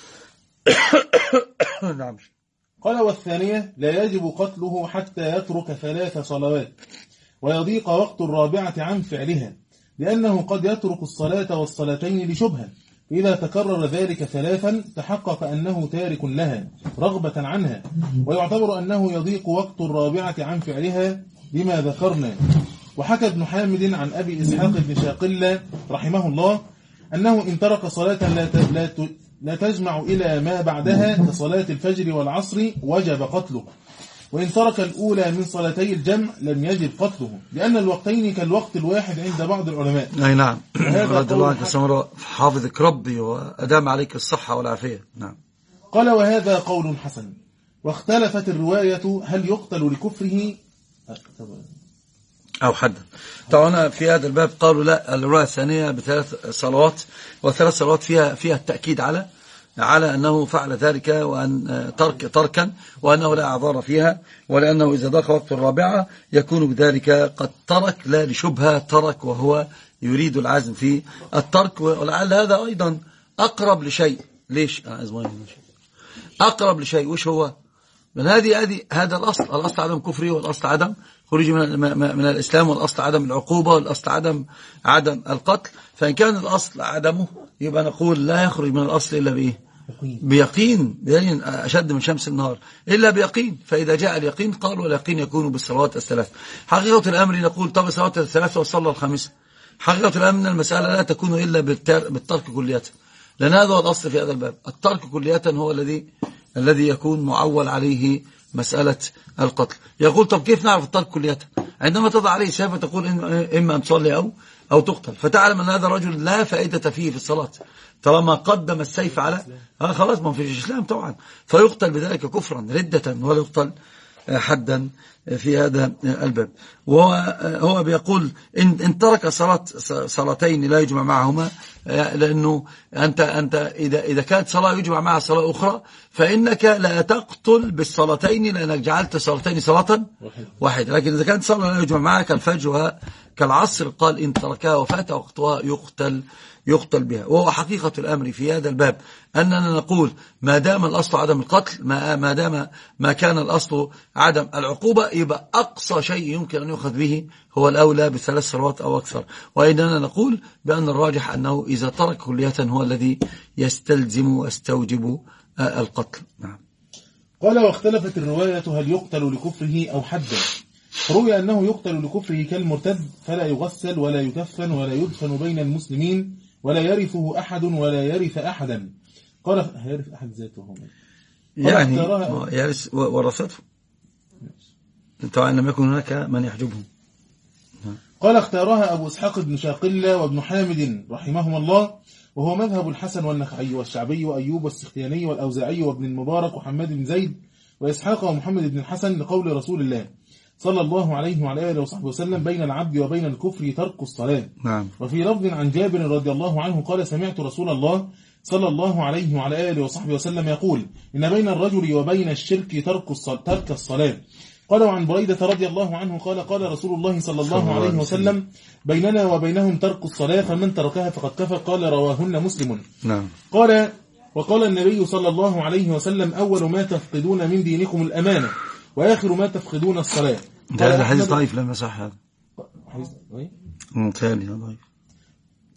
نعم.
قال والثانية لا يجب قتله حتى يترك 3 صلوات ويضيق وقت الرابعة عن فعلها، لأنه قد يترك الصلاة والصلاتين لشبهة، إذا تكرر ذلك 3 تحقق أنه تارك لها رغبة عنها، ويعتبر أنه يضيق وقت الرابعة عن فعلها لما ذكرنا. وحكى ابن حامد عن أبي إسحاق بن شاقلة رحمه الله أنه إن ترك صلاة لا تجمع إلى ما بعدها كصلاة الفجر والعصر وجب قتله، وإن ترك الأولى من صلاتي الجمع لم يجب قتله، لأن الوقتين كالوقت الواحد عند بعض العلماء.
أي نعم. رضي الله عنك سمرة، حافظك ربي وأدام عليك الصحة والعافية. نعم.
قال وهذا قول حسن. واختلفت الرواية هل يقتل لكفره
أو حدا. طبعا في هذا الباب قالوا لا، الرواية الثانية ب3 صلوات، و3 صلوات فيها التأكيد على أنه فعل ذلك، وأن تركا، وأنه لا أعذار فيها، ولأنه إذا ضاق وقت الرابعة يكون بذلك قد ترك لا لشبهة، ترك وهو يريد العزم في الترك. ولعل هذا أيضا أقرب لشيء. ليش؟ أقرب لشيء وش هو؟ من هذا الأصل عدم كفره، والأصل عدم خروجه من الإسلام، والأصل عدم العقوبة، والأصل عدم القتل. فإن كان الأصل عدمه يبقى نقول لا يخرج من الأصل إلا بإيه؟ بيقين أشد من شمس النهار، إلا بيقين. فإذا جاء اليقين قالوا واليقين يكون بالصلوات ال3. حقيقة الأمر نقول طب الصلوات ال3 وصلى الخامسة. حقيقة الأمر المسألة لا تكون إلا بالترك كلية، لأن هذا هو الأصل في هذا الباب. الترك كلية هو الذي يكون معول عليه مسألة القتل. يقول طب كيف نعرف الترك كلية؟ عندما تضع عليه سيف تقول إما أن تصلي أو تقتل، فتعلم أن هذا الرجل لا فائدة فيه في الصلاة طالما قدم السيف على خلاص ما في الإسلام طبعا، فيقتل بذلك كفرا ردة، ولا يقتل حدا في هذا الباب. وهو بيقول إن ترك صلاتين لا يجمع معهما، لأنه أنت إذا كانت صلاة يجمع معها صلاة أخرى فإنك لا تقتل بالصلاتين، لأنك جعلت صلاتين صلاة واحدة. لكن إذا كانت صلاة لا يجمع معها كالفجر كالعصر قال إن تركها وفات وقتها يقتل بها. وهو حقيقة الأمر في هذا الباب أننا نقول ما دام الأصل عدم القتل، ما دام ما كان الأصل عدم العقوبة، يبقى أقصى شيء يمكن أن يؤخذ به هو الأولى ب3 صلوات أو أكثر. وإننا نقول بأن الراجح أنه إذا ترك كلية هو الذي يستلزم ويستوجب القتل. نعم.
قال واختلفت الرواية هل يقتل لكفره أو حدا. روي أنه يقتل لكفره كالمرتد، فلا يغسل ولا يكفن ولا يدفن بين المسلمين ولا يرثه أحد ولا يرث أحدا. قال يرث أحد ذاته
يعني يرث ورثته طبعا لم يكن هناك من يحجبهم.
قال اختارها أبو إسحاق بن شاقلة وابن حامد رحمهما الله، وهو مذهب الحسن والنخعي والشعبي وأيوب والسختياني والأوزاعي وابن المبارك وحماد بن زيد وإسحاق ومحمد بن الحسن، لقول رسول الله صلى الله عليه وعلى آله وصحبه وسلم بين العبد وبين الكفر ترك الصلاة.
نعم.
وفي لفظ عن جابر رضي الله عنه قال سمعت رسول الله صلى الله عليه وعلى آله وصحبه وسلم يقول إن بين الرجل وبين الشرك ترك الصلاة. قال عن بريدة رضي الله عنه قال قال رسول الله صلى الله عليه وسلم بيننا وبينهم ترك الصلاة فمن تركها فقد كفر. قال رواهن مسلم.
نعم.
وقال النبي صلى الله عليه وسلم أول ما تفقدون من دينكم الأمانة وآخر ما تفقدون الصلاة.
هذا حديث ضعيف لم يصح. هذا
حديث
ثاني ضعيف.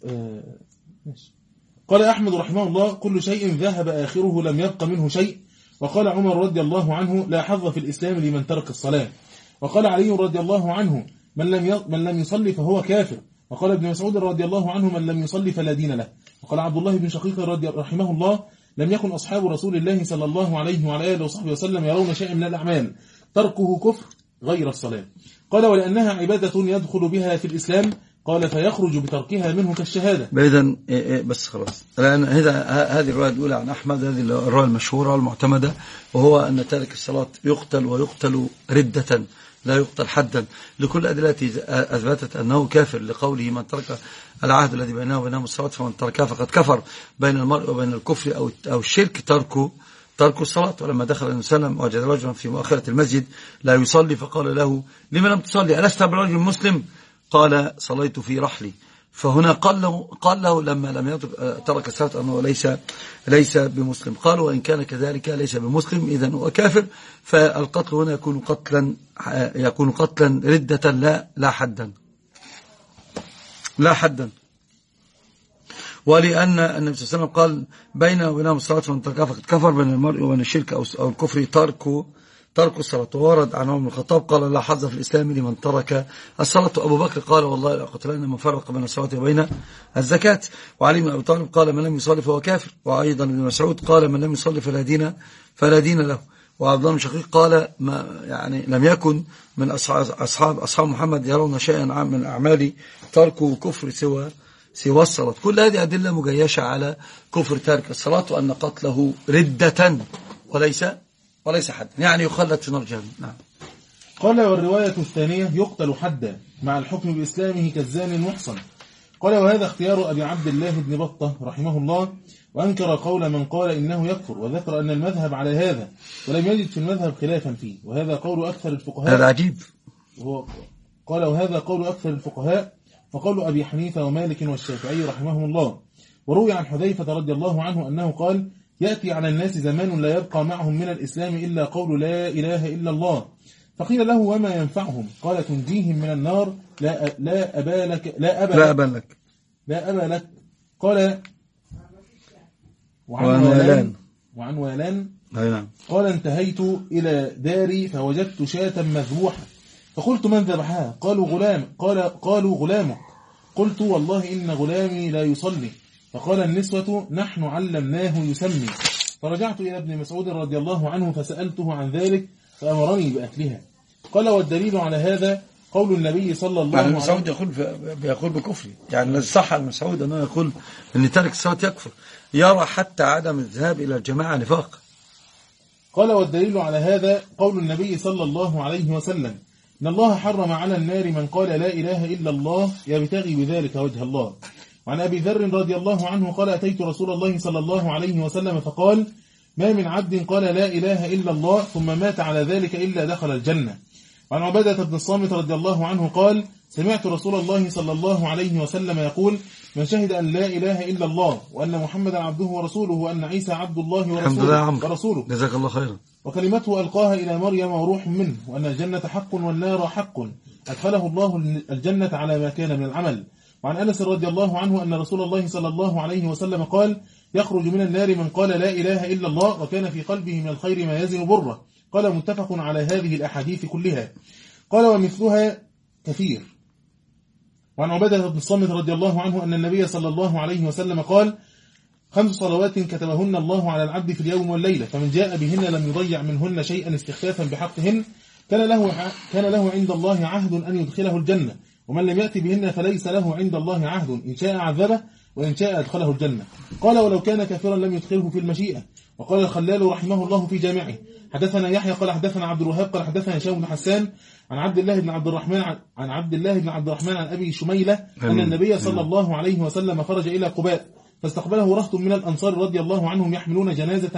قال أحمد رحمه الله كل شيء ذهب آخره لم يبق منه شيء. وقال عمر رضي الله عنه لا حظ في الإسلام لمن ترك الصلاة. وقال علي رضي الله عنه من لم يصلي فهو كافر. وقال ابن مسعود رضي الله عنه من لم يصلي فلا دين له. وقال عبد الله بن شقيق رحمه الله لم يكن أصحاب رسول الله صلى الله عليه وعلى آله وصحبه وسلم يرون شيئا من الأعمال تركه كفر غير الصلاة. قال ولأنها عبادة يدخل بها في الإسلام. قال فيخرج بتركها منه كالشهادة.
إذن بس خلاص، لأن هذه الرواية الأولى عن أحمد، هذه الرواية المشهورة والمعتمدة، وهو أن تارك الصلاة يقتل، ويقتل ردة لا يقتل حدا، لكل أدلة أثبتت أنه كافر، لقوله من ترك العهد الذي بينه وبينهم الصلاة فمن تركها فقد كفر. بين المرء وبين الكفر أو الشرك ترك الصلاة. ولما دخل النبي صلى الله عليه وسلم وجد رجلا في مؤخرة المسجد لا يصلي، فقال له لما لم تصلي؟ ألست برجل مسلم؟ قال صليت في رحلي. فهنا قال له لما لم ترك الصلاة أنه ليس بمسلم. قالوا وإن كان كذلك ليس بمسلم إذن هو كافر. فالقتل هنا يكون قتلا ردة لا حدا. ولأن النبي صلى الله عليه وسلم قال بينه وبينهم الصلاة فمن تركها فقد كفر. بين المرء وبين الشرك أو الكفر ترك الصلاة. وورد عن عمر بن الخطاب قال لا حظ في الإسلام لمن ترك الصلاة. أبو بكر قال والله لأقتلن من فرق بين الصلاة وبين الزكاة. وعلي بن أبي طالب قال من لم يصلي فهو كافر. وأيضا ابن مسعود قال من لم يصلي فلا دين له. وعبد الله بن شقيق قال لم يكن من أصحاب محمد يرون شيئا من الأعمال تركوا كفر سوى الصلاة. كل هذه أدلة مجيشة على كفر تارك الصلاة، وأن قتله ردة وليس حدا، يعني يخلد في نار جهنم. نعم.
قال والرواية الثانية يقتل حدا مع الحكم بإسلامه كالزاني المحصن. قال وهذا اختيار أبي عبد الله بن بطة رحمه الله، وأنكر قول من قال إنه يكفر، وذكر أن المذهب على هذا ولم يجد في المذهب خلافا فيه، وهذا قول أكثر الفقهاء.
هذا عجيب.
قال وهذا قول أكثر الفقهاء، فقول أبي حنيفة ومالك والشافعي رحمهم الله. وروي عن حذيفة رضي الله عنه أنه قال يأتي على الناس زمان لا يبقى معهم من الإسلام إلا قول لا إله إلا الله. فقيل له وما ينفعهم؟ قال تنجيهم من النار لا أبا لك. قال وعن والان قال انتهيت إلى داري فوجدت شاة مذبوحة، فقلت من ذبحها؟ قالوا غلامك. قلت والله إن غلامي لا يصلي. فقال النسوة نحن علمناه يسمي. فرجعت إلى ابن مسعود رضي الله عنه فسألته عن ذلك فأمرني بأكلها. قال والدليل على هذا قول النبي صلى الله عليه وسلم.
مسعود يقول بكفر، يعني الذي صح عن مسعود أنه يقول أن تارك الصلاة يكفر، يرى حتى عدم الذهاب إلى الجماعة نفاق.
قال والدليل على هذا قول النبي صلى الله عليه وسلم إن الله حرم على النار من قال لا إله إلا الله يبتغي بذلك وجه الله. وعن أبي ذر رضي الله عنه قال أتيت رسول الله صلى الله عليه وسلم فقال ما من عبد قال لا إله إلا الله ثم مات على ذلك إلا دخل الجنة. وعن عبادة بن الصامت رضي الله عنه قال سمعت رسول الله صلى الله عليه وسلم يقول من شهد أن لا إله إلا الله وأن محمدا عبده ورسوله وأن عيسى عبد الله ورسوله
جزاك الله خيرا
وكلمته ألقاها إلى مريم وروح منه وأن الجنة حق والنار حق أدخله الله الجنة على ما كان من العمل. وعن أنس رضي الله عنه أن رسول الله صلى الله عليه وسلم قال يخرج من النار من قال لا إله إلا الله وكان في قلبه من الخير ما يزن بره. قال متفق على هذه الأحاديث كلها. قال ومثلها كثير. وعن عبادة بن الصامت رضي الله عنه أن النبي صلى الله عليه وسلم قال 5 صلوات كتبهن الله على العبد في اليوم والليلة فمن جاء بهن لم يضيع منهن شيئا استخفافا بحقهن كان له عند الله عهد أن يدخله الجنة ومن لم يأتي بهن فليس له عند الله عهد إن شاء عذبه وإن شاء أدخله الجنة. قال ولو كان كافرا لم يدخله في المشيئة. وقال الخلال رحمه الله في جامعه حدثنا يحيى قال حدثنا عبد الوهاب قال حدثنا هشام بن حسان عن عبد الله بن عبد الرحمن عن أبي شميلة أن النبي صلى الله عليه وسلم خرج إلى قباء فاستقبله رهط من الأنصار رضي الله عنهم يحملون جنازة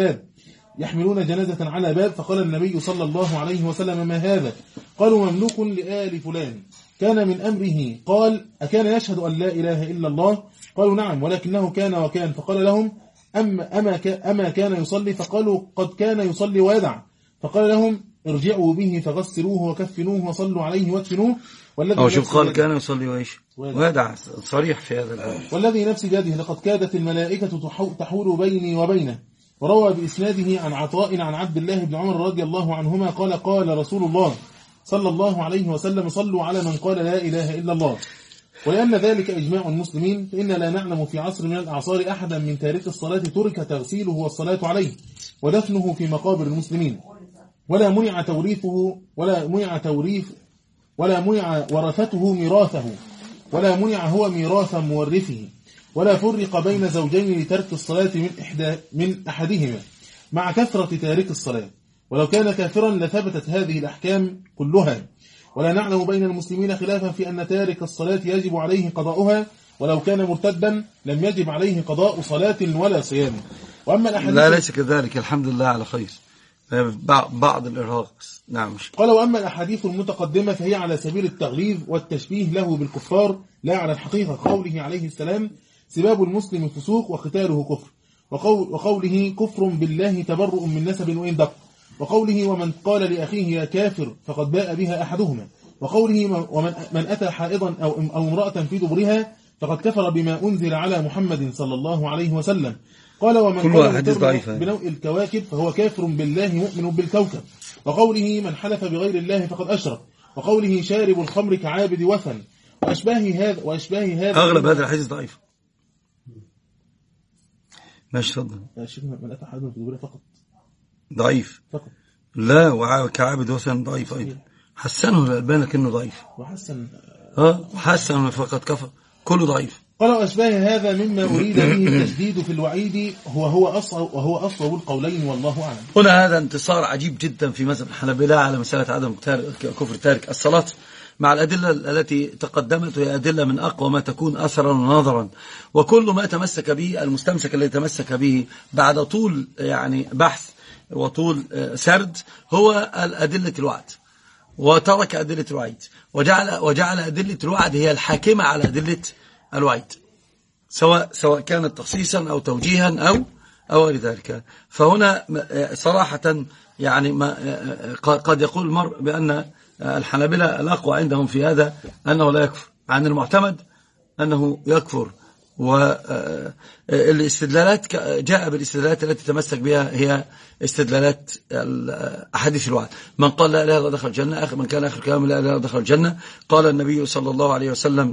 على باب فقال النبي صلى الله عليه وسلم ما هذا؟ قالوا مملوك لآل فلان كان من أمره. قال أكان يشهد أن لا إله إلا الله؟ قالوا نعم ولكنه كان وكان. فقال لهم أما كان يصلي؟ فقالوا قد كان يصلي ويدع. فقال لهم ارجعوا به فغسلوه وكفنوه وصلوا عليه وادفنوه والذي
أو شوف قال
بيده
كان يصلي وإيش ويدع، صريح في هذا الباب.
والذي نفسي بيده لقد كادت الملائكة تحول بيني وبينه. وروى بإسناده عن عطاء عن عبد الله بن عمر رضي الله عنهما قال قال رسول الله صلى الله عليه وسلم صلوا على من قال لا إله إلا الله. ولأن ذلك إجماع المسلمين فإن لا نعلم في عصر من الأعصار أحدا من تارك الصلاة ترك تغسيله والصلاة عليه ودفنه في مقابر المسلمين، ولا منع توريثه ولا منع ورثته ميراثه، ولا منع هو ميراث مورثه، ولا فرق بين زوجين لترك الصلاة من أحدهما مع كثرة تارك الصلاة، ولو كان كافرا لثبتت هذه الأحكام كلها. ولا نعلم بين المسلمين خلافا في أن تارك الصلاة يجب عليه قضاؤها، ولو كان مرتدا لم يجب عليه قضاء صلاة ولا صيام. وأما الأحاديث
لا ليس كذلك، الحمد لله على خير، بعض الإرهاق. نعم.
قال وأما الأحاديث المتقدمة فهي على سبيل التغليظ والتشبيه له بالكفار لا على الحقيقة، قوله عليه السلام سباب المسلم فسوق وقتاله كفر، وقوله كفر بالله تبرؤ من نسب وإن دق، وقوله ومن قال لأخيه يا كافر فقد باء بها أحدهما، وقوله ومن أتى حائضا أو امرأة في دبرها فقد كفر بما أنزل على محمد صلى الله عليه وسلم. قال ومن قال بنوء الكواكب فهو كافر بالله مؤمن بالكوكب، وقوله من حلف بغير الله فقد أشرك، وقوله شارب الخمر كعابد وثن، وأشباه هذا
أغلب هذا الحديث ضعيف. ماشي تفضل.
من أتى حائضا في دبرها فقط
ضعيف فقط. لا وكعابد وثن ضعيف أيضا. حسنه الألباني لكنه ضعيف. وحسن فقط كفر، كله ضعيف.
قال وأشباه هذا مما أريد به التشديد في الوعيد وهو أصوب القولين والله أعلم.
هنا هذا انتصار عجيب جدا في مذهب الحنابلة على مسألة عدم كفر تارك الصلاة مع الأدلة التي تقدمت، وهي أدلة من أقوى ما تكون أثرا ونظرا. وكل ما تمسك به المستمسك الذي تمسك به بعد طول يعني بحث وطول سرد هو الأدلة الوعد، وترك أدلة الوعيد وجعل أدلة الوعد هي الحاكمة على أدلة الوعيد، سواء كانت تخصيصا أو توجيها أو غير ذلك. فهنا صراحة يعني قد يقول المرء بأن الحنابلة الأقوى عندهم في هذا أنه لا يكفر، عن المعتمد أنه يكفر. والاستدلالات جاء بالاستدلالات التي تمسك بها هي استدلالات أحاديث الوعد. من قال لا إله إلا الله دخل الجنة، من كان آخر كلام لا إله إلا الله دخل الجنة. قال النبي صلى الله عليه وسلم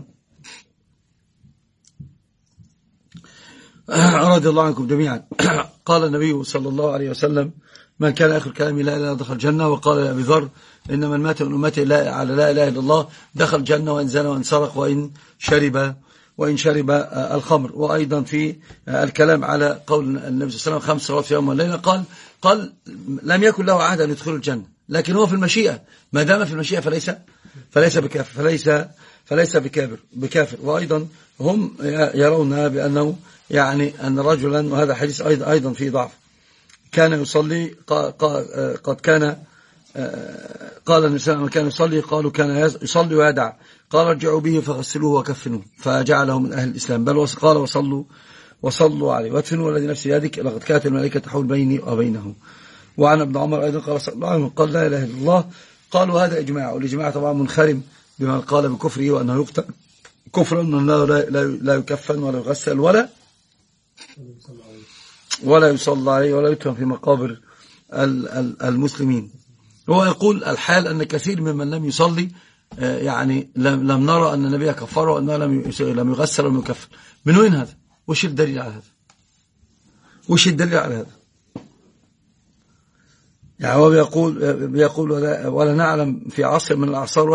رضي الله عنكم جميعا قال النبي صلى الله عليه وسلم من كان آخر كلام لا إله إلا الله دخل الجنة. وقال لأبي ذر إن من مات من أمتي على لا إله إلا الله دخل الجنة وإن زنى وإن سرق وإن شرب الخمر. وأيضا في الكلام على قول النبي صلى الله عليه وسلم 5 صلوات في يوم وليلة قال لم يكن له عهد أن يدخل الجنة، لكن هو في المشيئة، ما دام في المشيئة فليس بكافر، فليس بكافر. وأيضا هم يرون بأنه يعني أن رجلا، وهذا حديث أيضا فيه ضعف، كان يصلي قد كان قال النبي صلى الله عليه وسلم كان يصلي، قالوا كان يصلي ويدع، قال ارجعوا به فغسلوه وكفنوه فجعله من أهل الإسلام، بل قال وصلوا عليه وادفنوا الذي نفسي يدك لقد كانت الملائكة تحول بيني وبينه. وعن ابن عمر أيضا قال صلى الله عليه وسلم قال لا إله إلا الله. قالوا هذا إجماع، والإجماع طبعا منخرم بمن قال بكفره وأنه يقتل كفرا أنه لا يكفن ولا يغسل ولا يصلى عليه ولا يدفن في مقابر المسلمين. هو يقول الحال أن كثير ممن لم يصلي يعني لم نرى أن النبي كفره وأنه لم يغسل ولم يكفن. من وين هذا؟ وش الدليل على هذا؟ يعني هو بيقول ولا نعلم في عصر من الأعصار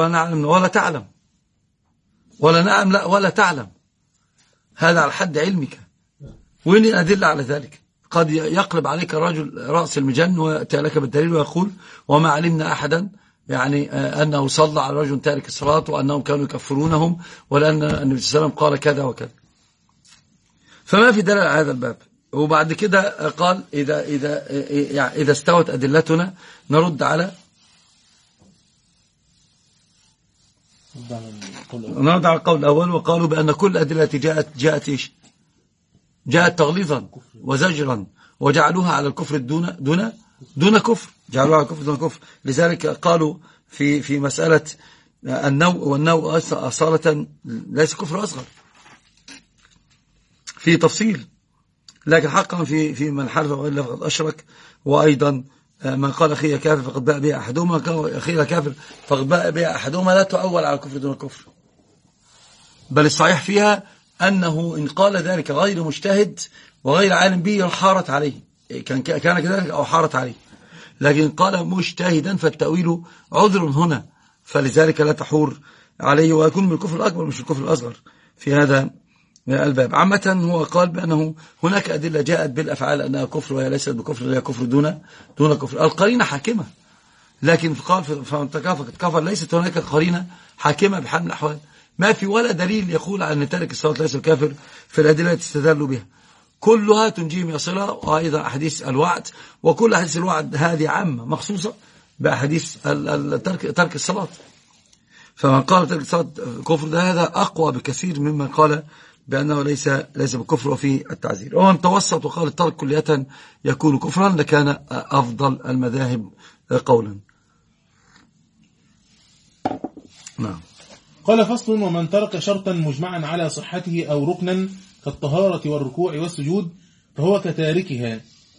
ولا تعلم هذا على حد علمك. وين الأدلة على ذلك؟ قد يقلب عليك الرجل رأس المجن ويأتي لك بالدليل ويقول وما علمنا أحدا يعني أنه صلى على رجل تارك الصلاة وأنهم كانوا يكفرونهم ولأن النبي صلى الله عليه وسلم قال كذا وكذا. فما في دليل على هذا الباب. وبعد كده قال إذا استوت أدلتنا نرد على القول الأول. وقالوا بأن كل الأدلة التي جاءت تغليظا وزجرا وجعلوها على الكفر دون كفر، جعلوها على الكفر دون كفر. لذلك قالوا في مسألة والنوء أصالة ليس كفر أصغر، في تفصيل، لكن حقا في من حلف وإلا فقد أشرك. وأيضا من قال أخي كافر فقد باء بها أحدهما، قال أخي كافر فقد باء بها أحدهما لا تؤول على كفر دون كفر، بل الصحيح فيها أنه إن قال ذلك غير مجتهد وغير عالم به حارت عليه، كان كذلك أو حارت عليه، لكن قال مجتهدا فالتأويل عذر هنا، فلذلك لا تحور عليه ويكون من الكفر الأكبر مش الكفر الأصغر في هذا الباب. عامة هو قال بأنه هناك أدلة جاءت بالأفعال أنها كفر وهي ليست بكفر، هي كفر دون كفر، القرينة حاكمة، لكن قال فمن كفر ليست هناك قرينة حاكمة بحال من الأحوال، ما في ولا دليل يقول أن تارك الصلاة ليس الكافر في الأدلة تستدل بها، كلها تنجيم يصلها، وأيضا أحاديث الوعد، وكل أحاديث الوعد هذه عامة مخصوصة بأحاديث ترك الصلاة. فمن قال ترك الصلاة كفر ده هذا أقوى بكثير ممن قال بأنه ليس بكفر وفي التعزير. ومن توسط وقال الترك كلية يكون كفرا لكان أفضل المذاهب قولا. نعم.
قال فصل: ومن ترك شرطا مجمعا على صحته أو ركنا كالطهارة والركوع والسجود فهو كتاركها،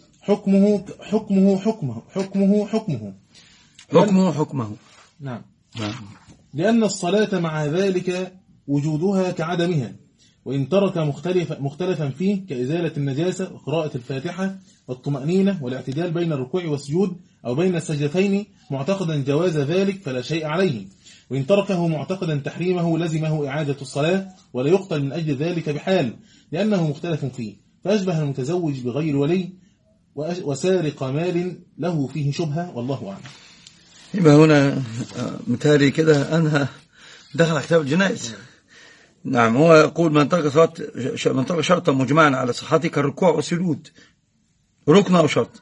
حكمه. نعم. لأن الصلاة مع ذلك وجودها كعدمها، وإن ترك مختلفا فيه كإزالة النجاسة وقراءة الفاتحة والطمأنينة والاعتدال بين الركوع والسجود أو بين السجدتين معتقدا جواز ذلك فلا شيء عليه، وإن تركه معتقدا تحريمه لزمه إعادة الصلاة ولا يقتل من أجل ذلك بحال، لأنه مختلف فيه، فأشبه المتزوج بغير ولي وسارق مال له فيه شبهة، والله أعلم.
يبقى هنا مثالي كده أنها دخل كتاب الجنائز. نعم. هو يقول من ترك شرطا مجمعا على صحته كالركوع والسجود، ركن أو شرط،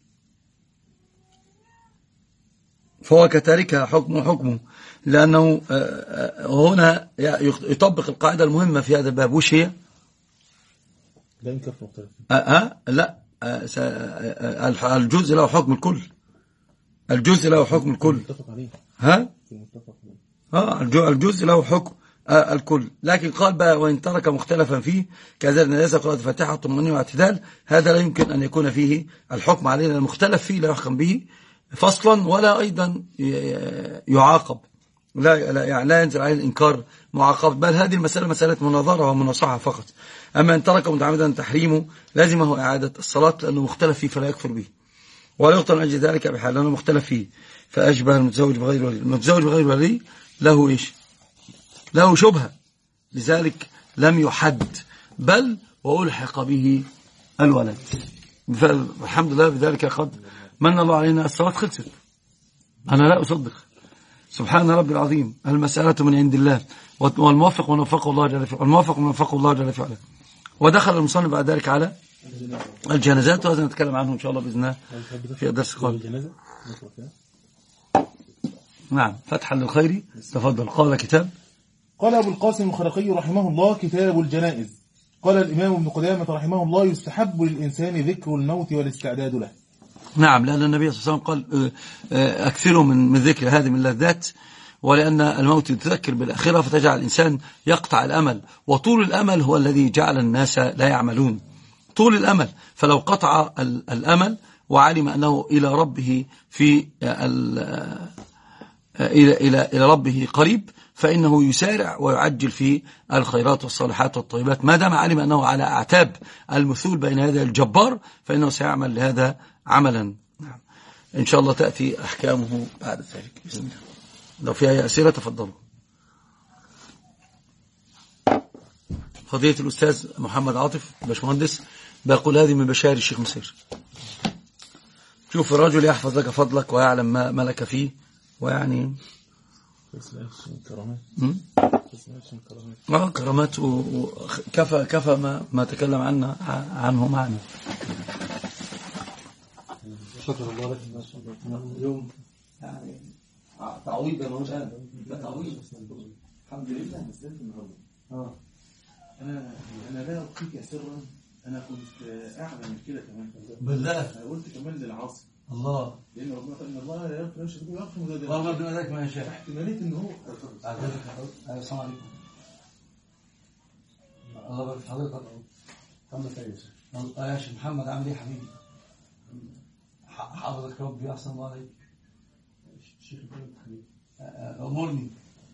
فهو كتاركها حكمه، لأنه هنا يطبق القاعدة المهمة في هذا الباب، وش هي؟ لا الجزء له حكم الكل، الجزء له حكم الكل. الجزء له حكم الكل، لكن قال بقى وإن ترك مختلفا فيه كذلك النجاسة قراءة الفاتحة والطمأنينة والاعتدال، هذا لا يمكن أن يكون فيه الحكم علينا، المختلف فيه لا يحكم به فصلا ولا أيضا يعاقب، لا ينزل عليه الإنكار معاقب، بل هذه المسألة مسألة مناظرة ومناصحة فقط. أما إن ترك متعمدا تحريمه لازمه إعادة الصلاة لأنه مختلف فيه فلا يكفر به، ولا يقتل من أجل ذلك بحال لأنه مختلف فيه، فأشبه المتزوج بغير ولي. المتزوج بغير ولي له إيش؟ له شبهة، لذلك لم يحد بل وألحق به الولد، فالحمد لله بذلك قد من الله علينا، الصلاة خلصت، أنا لا أصدق، سبحان ربي العظيم، المسألة من عند الله، والموفق من وفقه الله جل في علاه. ودخل المصنف بعد ذلك على الجنازات، وهذا نتكلم عنه إن شاء الله بإذن الله في درس قادم. نعم. فتحا للخير. تفضل. قال كتاب.
قال أبو القاسم الخرقي رحمه الله: كتاب الجنائز. قال الإمام ابن قدامة رحمه الله: يستحب للإنسان ذكر الموت والاستعداد له.
نعم، لأن النبي صلى الله عليه وسلم قال أكثروا من ذكر هذه من اللذات، ولأن الموت يتذكر بالآخرة فتجعل الإنسان يقطع الأمل، وطول الأمل هو الذي جعل الناس لا يعملون، طول الأمل. فلو قطع الأمل وعلم أنه إلى ربه إلى ربه قريب فإنه يسارع ويعجل في الخيرات والصالحات والطيبات، ما دام علم أنه على أعتاب المثول بين هذا الجبار فإنه سيعمل لهذا عملا. إن شاء الله تأتي أحكامه بعد ذلك بسم الله. لو في أي أسئلة تفضلوا. فضيلة الأستاذ محمد عاطف باشمهندس بيقول: هذه من بشائر الشيخ مسير. شوف الرجل يحفظ لك فضلك ويعلم ما لك فيه، ويعني كرامات كفى ما تكلم عنه معنا.
شكر الله لك. ما شاء الله اليوم يعني تعويض ملوش تعويض. الحمد لله نزلت النهارده. انا لا اخفيك سرا، انا كنت اعلى من كده كمان.
بالله
انا قلت كمان للعاصي الله
لان ربنا قال ان الله لا يغفر يشرك به ويغفر ما دون
وما دون ذلك ما يشاء.
احتماليه ان هو
السلام عليكم. الله يبارك في حضرتك.
محمد فايز.
يا شيخ محمد عامل ايه حبيبي؟ حافظك ربي احسن الله عليك.
الشيخ محمد حبيبي.
امرني.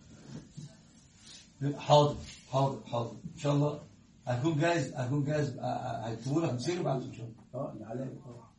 حاضر حاضر حاضر ان شاء الله هكون جاهز هكتبوا لك مسير بعد ان شاء الله.
العلامه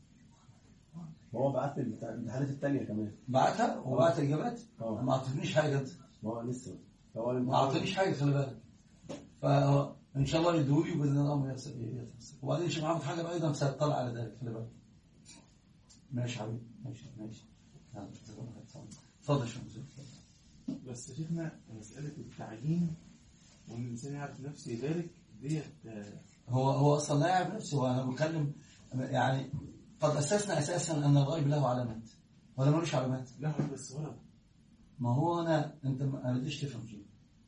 هو بعت الامتحانات الثانيه كمان.
بعتها وبعت الاجابات. ما اعطيتنيش حاجه انت.
ما هو لسه
ما اعطيتنيش حاجه خلي بالك. فان شاء الله يدولي وباذن الله الامر يحصل. وبعدين الشيخ محمد حاجه ايضا سيطلع على ذلك خلي بالك. ماشي يا حبيبي ماشي. اتفضل يا شيخ.
بس شيخنا مساله التعيين وان الانسان يعرف نفسه يبارك ديت
هو اصلا لا يعرف نفسه. وانا بتكلم يعني قد اسسنا اساسا ان الغيب له علامات ولا ملوش علامات.
لا بس ولو
ما هو انت ما بديش تفهم فيه.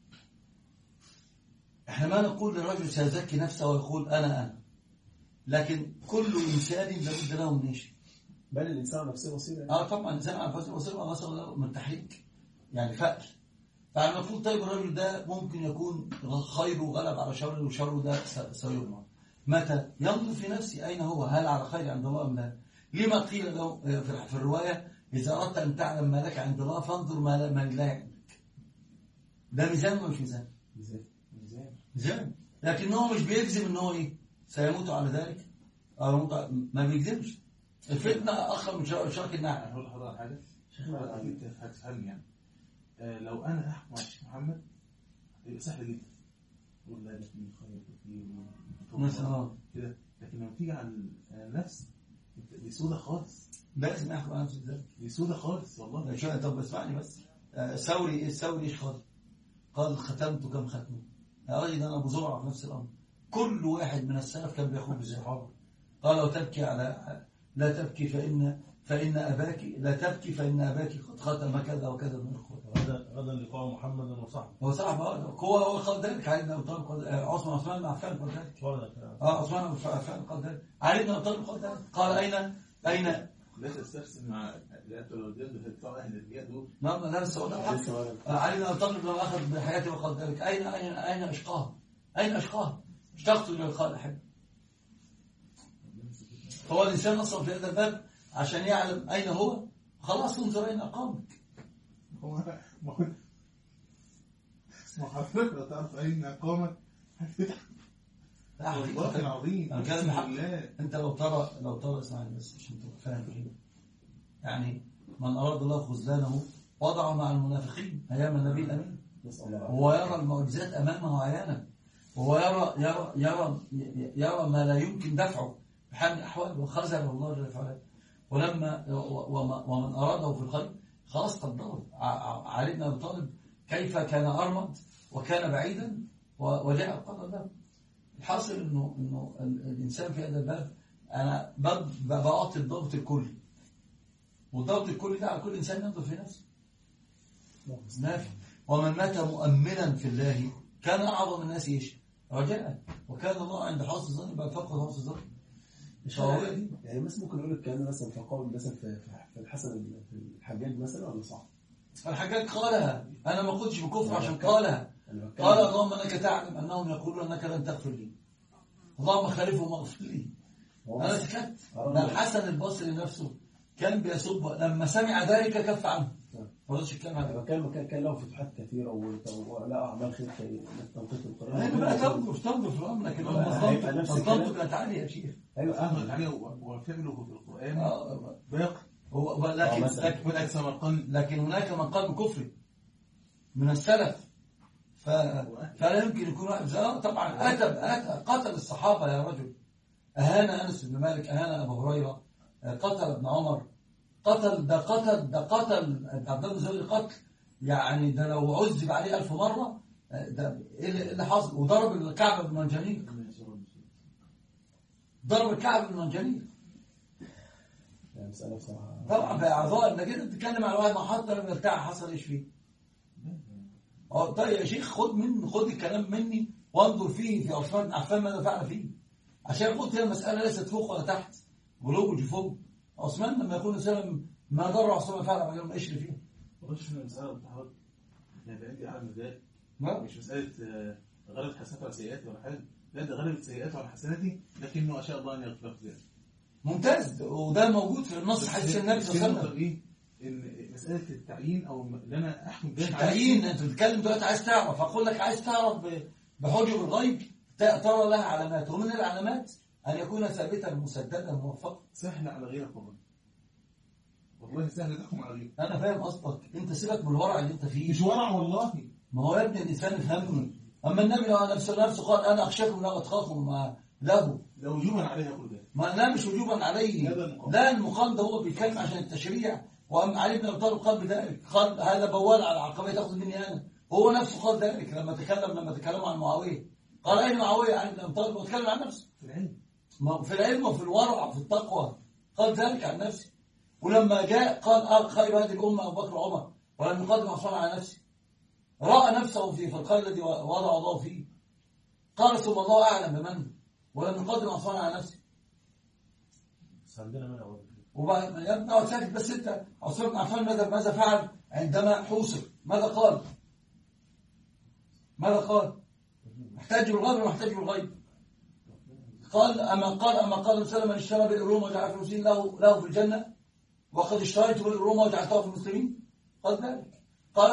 احنا ما نقول للرجل سيزكي نفسه ويقول انا لكن كل انسان لابد له من ايش؟
بل الانسان نفسه بصيره.
طبعا الانسان على نفسه بصيره وصل له من تحريك يعني فقر. فالمفروض طيب الرجل ده ممكن يكون خيره غلب على شره وشره ده سيغمر. متى ينظر في نفسه أين هو؟ هل على خير عند الله أم لا؟ لما قيل له في الرواية إذا أردت أن تعلم ما لك عند الله فانظر ما لله عندك. ده ميزان ولا مش ميزان؟ ميزان. لكن هو مش بيجزم إن هو إيه؟ سيموت على ذلك أو ما بيجزمش. الفتنة أخر من شرك النعم.
أقول لحضرتك حاجة شيخنا أنت هتفهمني يعني. لو أنا هحكم على الشيخ محمد يبقى سهل جدا. يقول لا ده فيه خير كتير
مثلا
كده. لكن لما تيجي على النفس دي سودة خالص.
لازم احكم على نفسي ازاي؟
دي سودة خالص والله.
شو طب اسمعني بس. الثوري ايش قال ختمت كم ختمه. ايضا ابو زرعه في نفس الامر. كل واحد من السلف كان بيخوض بالصحابه. قال لو تبكي على لا تبكي فإن أباك لا تبكي فإن أباك قد ختم كذا وكذا من الأخوة.
غدا لقاء محمد وصحبه.
وصحبه هو قال ذلك. علي بن أبي طالب عثمان بن عفان قال ذلك. عثمان بن عفان قال ذلك. علي بن أبي طالب قال ذلك. قال أين
لا تسترسل مع لا تولد بتوع أهل الرياض دول.
نعم لا السؤال علي بن أبي طالب لما أخذ بحياته وقال ذلك. أين أشقاها؟ اشتقت للقاء الأحب. هو الإنسان أصلا في هذا الباب عشان يعلم أين هو خلاص انظر أين أقامك.
ما حضرتك لو تعرف أين أقامك والله العظيم.
أنت لو ترى اسمعني بس عشان تبقى فاهم كده. يعني من أراد الله خذلانه وضعه مع المنافقين أيام النبي الأمين. هو يرى المعجزات أمامه عيانا وهو يرى ما لا يمكن دفعه بحال الأحوال وخزل الله جل وعلا. ولما ومن أراده في الخير خلاص قدره. علي بن أبي طالب كيف كان أرمد وكان بعيدا وجاء القدر له. الحاصل إنه الإنسان في هذا الباب أنا بعطي الضغط الكلي. والضغط الكلي ده على كل إنسان ينظر في نفسه. نافع. ومن مات مؤمنا في الله كان أعظم الناس رجاء. وكان الله عند حسن الظن بعد فقه حسن الظن.
يعني مثلا ممكن نقول الكلام مثلا في قول مثلا في الحسن في الحجاج مثلا ولا صح؟
الحجاج قالها. انا ما قلتش بكفر عشان قالها. قال اللهم انك تعلم انهم يقولون انك لن تغفر لي اللهم خالفهم واغفر لي. انا سكت. الحسن البصري نفسه كان بيسب لما سمع ذلك كف عنه. ما رضيش يتكلم عنه.
كان له فتوحات كثيره ولا اعمال خير في تنقيط القران.
ايوه بقى تنظر في الامر. لكن الضبط كانت عاليه يا شيخ.
ايوه اهمل عليه وفعله في القران باقي.
هو لكن هناك من قال بكفر من السلف. فلا يمكن يكون واحد طبعا أتى قتل الصحابة يا رجل. أهان أنس بن مالك أهان أبو هريرة قتل ابن عمر قتل عبد الله بن زبير قتل يعني ده لو عذب عليه 1000 مرة. ده إيه اللي حصل. وضرب الكعب بالمنجنيق. ضرب الكعب بالمنجنيق.
مسألة بصراحة
طبعا في أعضاء انك انت بتتكلم على واحد محطة لما بتاع حصل ايش فيه. طيب يا شيخ خد الكلام مني وانظر فيه في عثمان بن عفان ماذا فعل فيه. عشان قلت هي المسألة ليست فوق ولا تحت قلوب وجفوب. عثمان لما يكون سلم ما ضر عثمان فعلا عليهم ما يشري فيه.
مش المسألة بتاعت يعني عندي أعلى من ذلك،
لا
مش مسألة غلبت حسناتي على سيئاتي ولا حاجة، لا ده غلبت سيئاتي على حسناتي لكنه أشاء الله أن يغفر ذلك.
ممتاز، وده موجود في النص حديث النبي صلى الله عليه وسلم.
إيه؟ إن مسألة التعيين أو اللي أنا أحكم بها
التعيين أنت بتتكلم دلوقتي عايز تعرف، أقول لك عايز تعرف بحجب الغيب ترى لها علامات، ومن العلامات أن يكون ثابتا مسددا موفقا.
سهل على غيرك والله سهل تحكم على غيرك.
أنا فاهم قصدك، أنت سيبك من الورع اللي أنت فيه.
مش ورع والله.
ما هو يا ابني الإنسان يفهمني. أما النبي نفسه قال أنا أخشاكم لا أتخافوا له.
ده وجوبا عليه يقول ذلك.
ما لا مش وجوبا عليه، لا المقام ده هو بيتكلم عشان التشريع. وأم علي بن أبي طالب قال بذلك، قال هذا بوال على عقبه تأخذ مني أنا. هو نفسه قال ذلك لما تكلموا عن معاوية. قال أين معاوية علي بن أبي طالب؟ وتكلم عن نفسه
في العلم،
في العلم وفي الورع وفي التقوى، قال ذلك عن نفسه. ولما جاء قال خير هذه الأمة أبو بكر وعمر ولم يقدم عثمان على نفسه. رأى نفسه في الخير الذي وضع الله فيه، قال ثم الله أعلم بمن، ولم يقدم عثمان على نفسه.
بس عندنا منع ولا
وبعد يا ابني اقعد ساكت بس. انت عثمان بن عفان ماذا فعل عندما حوصر؟ ماذا قال؟ احتاج بالغيب ولا احتاج بالغيب؟ قال أما قال سلم من اشترى بالروم وجعل في المسلمين له في الجنة وقد اشتريت بالروم وجعلتها في المسلمين. قال ذلك. قال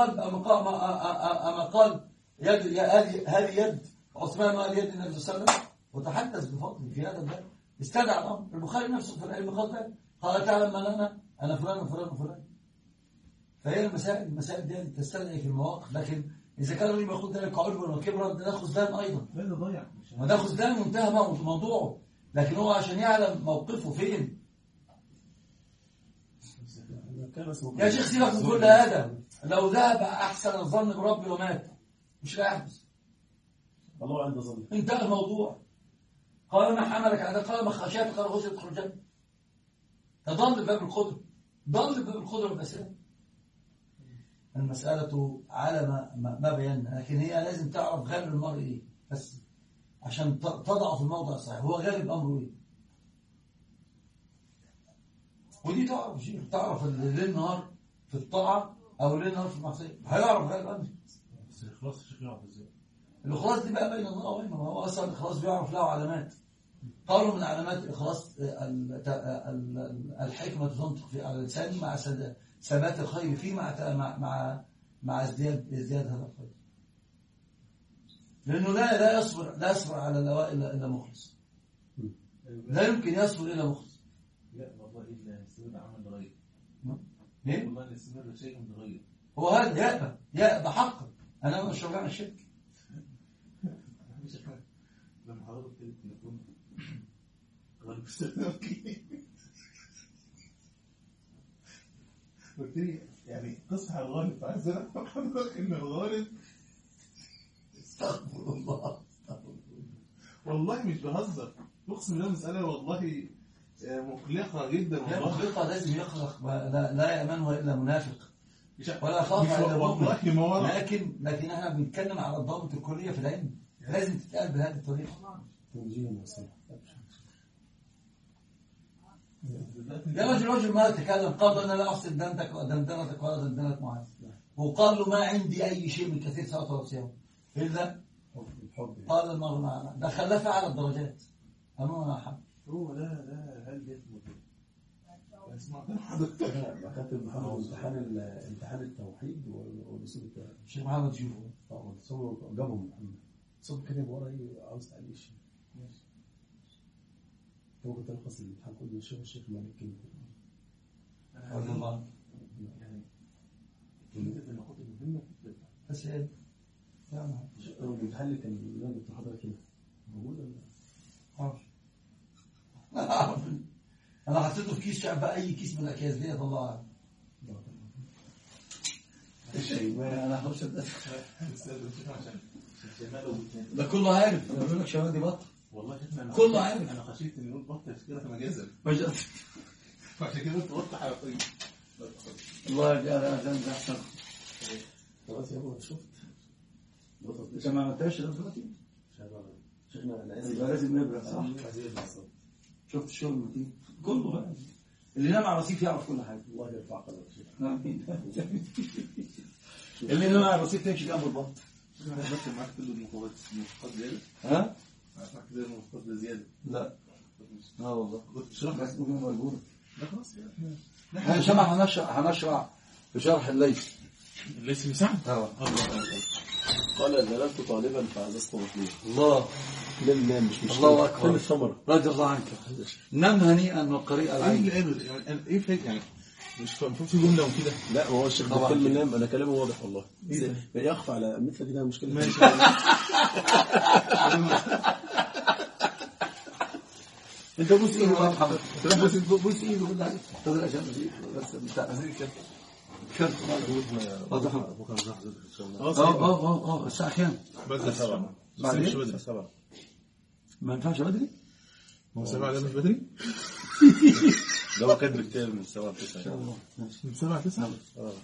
أما قال يد هذه يد عثمان وهذه يد النبي صلى الله عليه وسلم، وتحدث بفضله في هذا الباب. استدعى الأمر. البخاري نفسه في العلم قال تعلم من أنا فلان وفلان وفلان. فهي المسائل دي تستدعي في المواقف. لكن إذا كان الرجل يأخذ ذلك عجبا وكبرا ده خذلان أيضا،
لا ضيع
وده خذلان وانتهى موضوعه. لكن هو عشان يعلم موقفه فين. يا شيخ سيبك من كل هذا. لو ذهب أحسن الظن بربي ومات مش لا يحدث.
الله عنده ظن.
انتهى الموضوع. قال ما حملك على ذلك؟ قال ما خشيت، قال خشيت تدخل الجنة. تضل باب القدرة والنسيان. المسألة على ما بينا، لكن هي لازم تعرف غالب المرء ايه بس عشان تضع في الموضع الصحيح. هو غالب أمره ايه، ودي تعرف شيء. تعرف الليل نهار في الطاعة أو الليل نهار في المعصية، هيعرف غالب أمره.
بس الإخلاص الشيخ يعرف ازاي؟
الإخلاص دي بقى بين الله وبينه. هو أصلا الإخلاص بيعرف له علامات. قالوا من علامات الإخلاص الحكمة تنطق في على اللسان مع ثبات الخير فيه مع ازدياد هذا الخير. لأنه لا يصبر على الأوائل إلا مخلص. لا يمكن يصبر إلا مخلص.
لا والله إلا يستمر عمل غير.
ليه؟
والله يستمر شيء غير.
هو هذا يأبى حقا. أنا مش شجاع الشرك.
لما حضرتك التليفون قلت لي يعني تصحى الغالب، فعايز حضرتك ان الغالب
استغفر الله
والله مش بهزر، اقسم بالله مسألة والله مقلقة جدا. والله
مقلقة. لازم يخلق لا يأمنه إلا منافق ولا خاف إلا مؤمن. لكن احنا بنتكلم على الضابط الكلية في العلم، لازم تتقال بهذه الطريقة. يا رجل ما تكلم قال انا لا احسن دندنتك ولا دندنة معاذ، وقال له ما عندي اي شيء من كثير صلاه وصيام الا قال المرء معنا. ده خلاه على الدرجات. انا احب
هو لا هل يثبت اسمع حضرتك
كاتب محمد امتحان التوحيد والاصول الثلاثه.
الشيخ محمد شوفه
صور جابهم محمد صور كاتب ورا ايه عاوز تعليق شيء. ممكن تلخص الامتحان كله الشيخ مالك كده.
رضي الله عنه.
يعني كلمة النقاط المهمة
بس ايه؟
الامتحان اللي كان اللي كنت حاضر كده موجود ولا
عارف؟ انا حطيته في كيس شعب، اي كيس من الاكياس دي الله اعلم. انا هخش ده كله عارف. انا بقول لك شباب دي بطل
والله شفنا
كله عارف.
انا خشيت ان يقول بطل كده مجازا فعشان كده قلت بطل حقيقي.
الله يجعل ده احسن.
خلاص يا ابو شفت
انت ما عملتهاش دلوقتي
شيخنا
يبقى لازم نبرة صح. شفت الشغل المتين كله بقى
اللي نام على الرصيف يعرف كل حاجة.
الله يرفع قدرك يا شيخ.
اللي نام على الرصيف تمشي جنب البط.
بس معاك كل الموافقات زيادة.
ها؟
معاك كل الموافقات زيادة.
لا. والله.
كنت بتشرح
بس ممكن موجودة.
لا خلاص
احنا هنشرع في شرح الليث.
ليس مساعد.
قال ذهبت طالبا فعززت مطلوب.
الله.
نام مش
الله أكبر.
فين الثمرة؟
رضي الله عنك. نم هنيئا وقريئا العين.
ايه فايد يعني مش في جملة وكده.
لا هو الشيخ بيتكلم نام، انا كلامه واضح والله. يخفى على مثل كده مشكلة.
ماشي.
انت بص ايده يا محمد. بص ايده كل حاجه. تقدر عشان بس بتاع كرت واضح. الساعه كام؟
بدري 7.
بعدين
مش بدري 7.
ما ينفعش بدري؟
هو 7 ده مش بدري؟ ده هو كاتب كتاب من 7 ل 9 ان شاء الله. من 7 ل 9.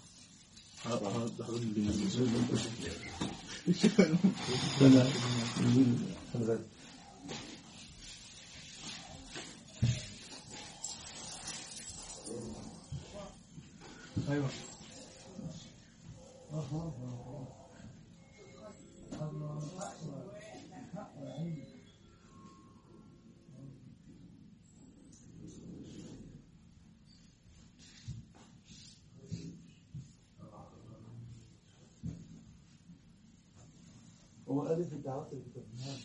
ايوه. هو قال في الدعوات اللي كتبناها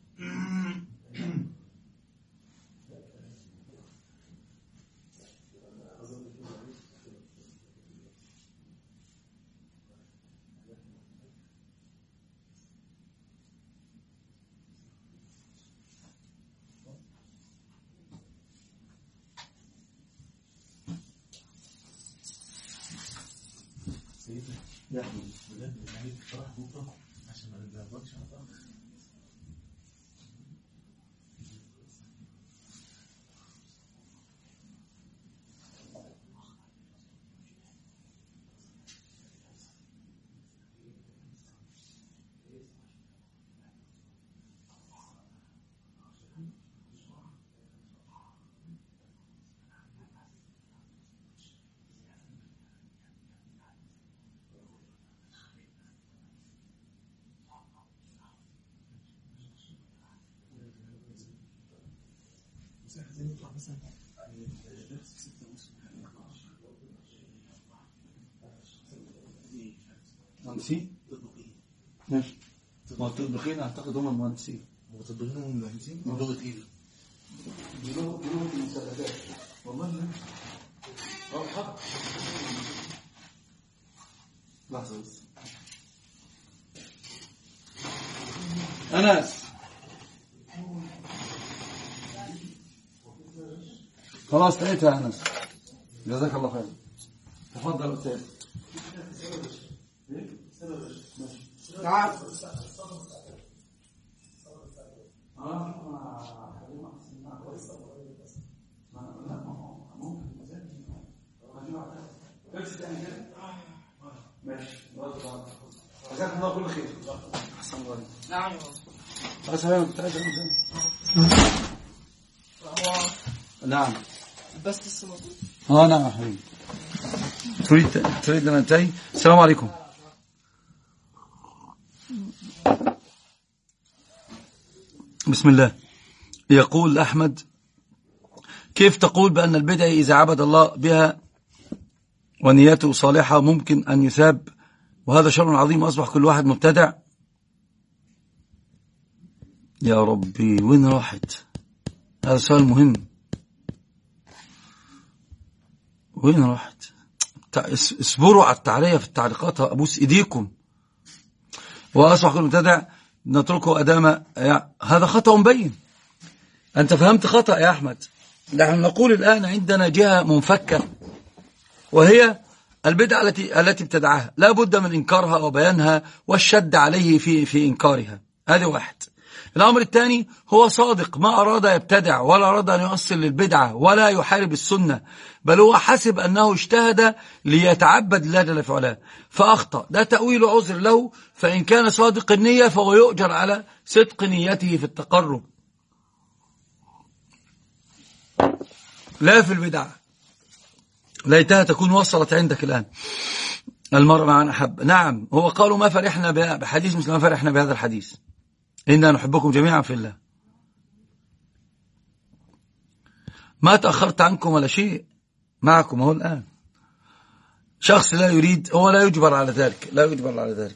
مهندسين؟ ماشي. والتطبيقين اعتقد هم المهندسين.
والتطبيقين هم المهندسين؟ بلغة ايه؟
بلغة المساعدات. والله لا. حق. لحظة بس. أنس. خلاص لقيتها يا أنس. جزاك الله خير. تفضل أستاذ. تعال. ماشي. جزاك الله كل خير. أحسن الله.
نعم.
أسلام. نعم.
بس الصلاة.
نعم يا حبيبي. تريد أن أنتهي. السلام عليكم. بسم الله. يقول أحمد: كيف تقول بأن البدع إذا عبد الله بها ونيته صالحة ممكن أن يثاب، وهذا شر عظيم أصبح كل واحد مبتدع؟ يا ربي وين راحت؟ هذا سؤال مهم. وين راحت؟ اصبروا على التعليق في التعليقات، أبوس إيديكم. وأصبح كل مبتدع نتركه أدام. هذا خطأ مبين. أنت فهمت خطأ يا أحمد. نحن نقول الآن عندنا جهة منفكة، وهي البدعة التي ابتدعها لا بد من إنكارها وبيانها والشد عليه في إنكارها. هذا واحد. الأمر الثاني: هو صادق، ما أراد يبتدع ولا أراد أن يؤصل للبدعة ولا يحارب السنة، بل هو حسب أنه اجتهد ليتعبد الله جل في علاه فأخطأ. ده تأويل عذر له، فإن كان صادق النية فهو يؤجر على صدق نيته في التقرب لا في البدعة. ليتها تكون وصلت عندك الآن. المرء مع من أحب. نعم، هو قالوا ما فرحنا بحديث مثل ما فرحنا بهذا الحديث، إنا نحبكم جميعا في الله. ما تأخرت عنكم ولا شيء، معكم هو الآن. شخص لا يريد، هو لا يجبر على ذلك، لا يجبر على ذلك.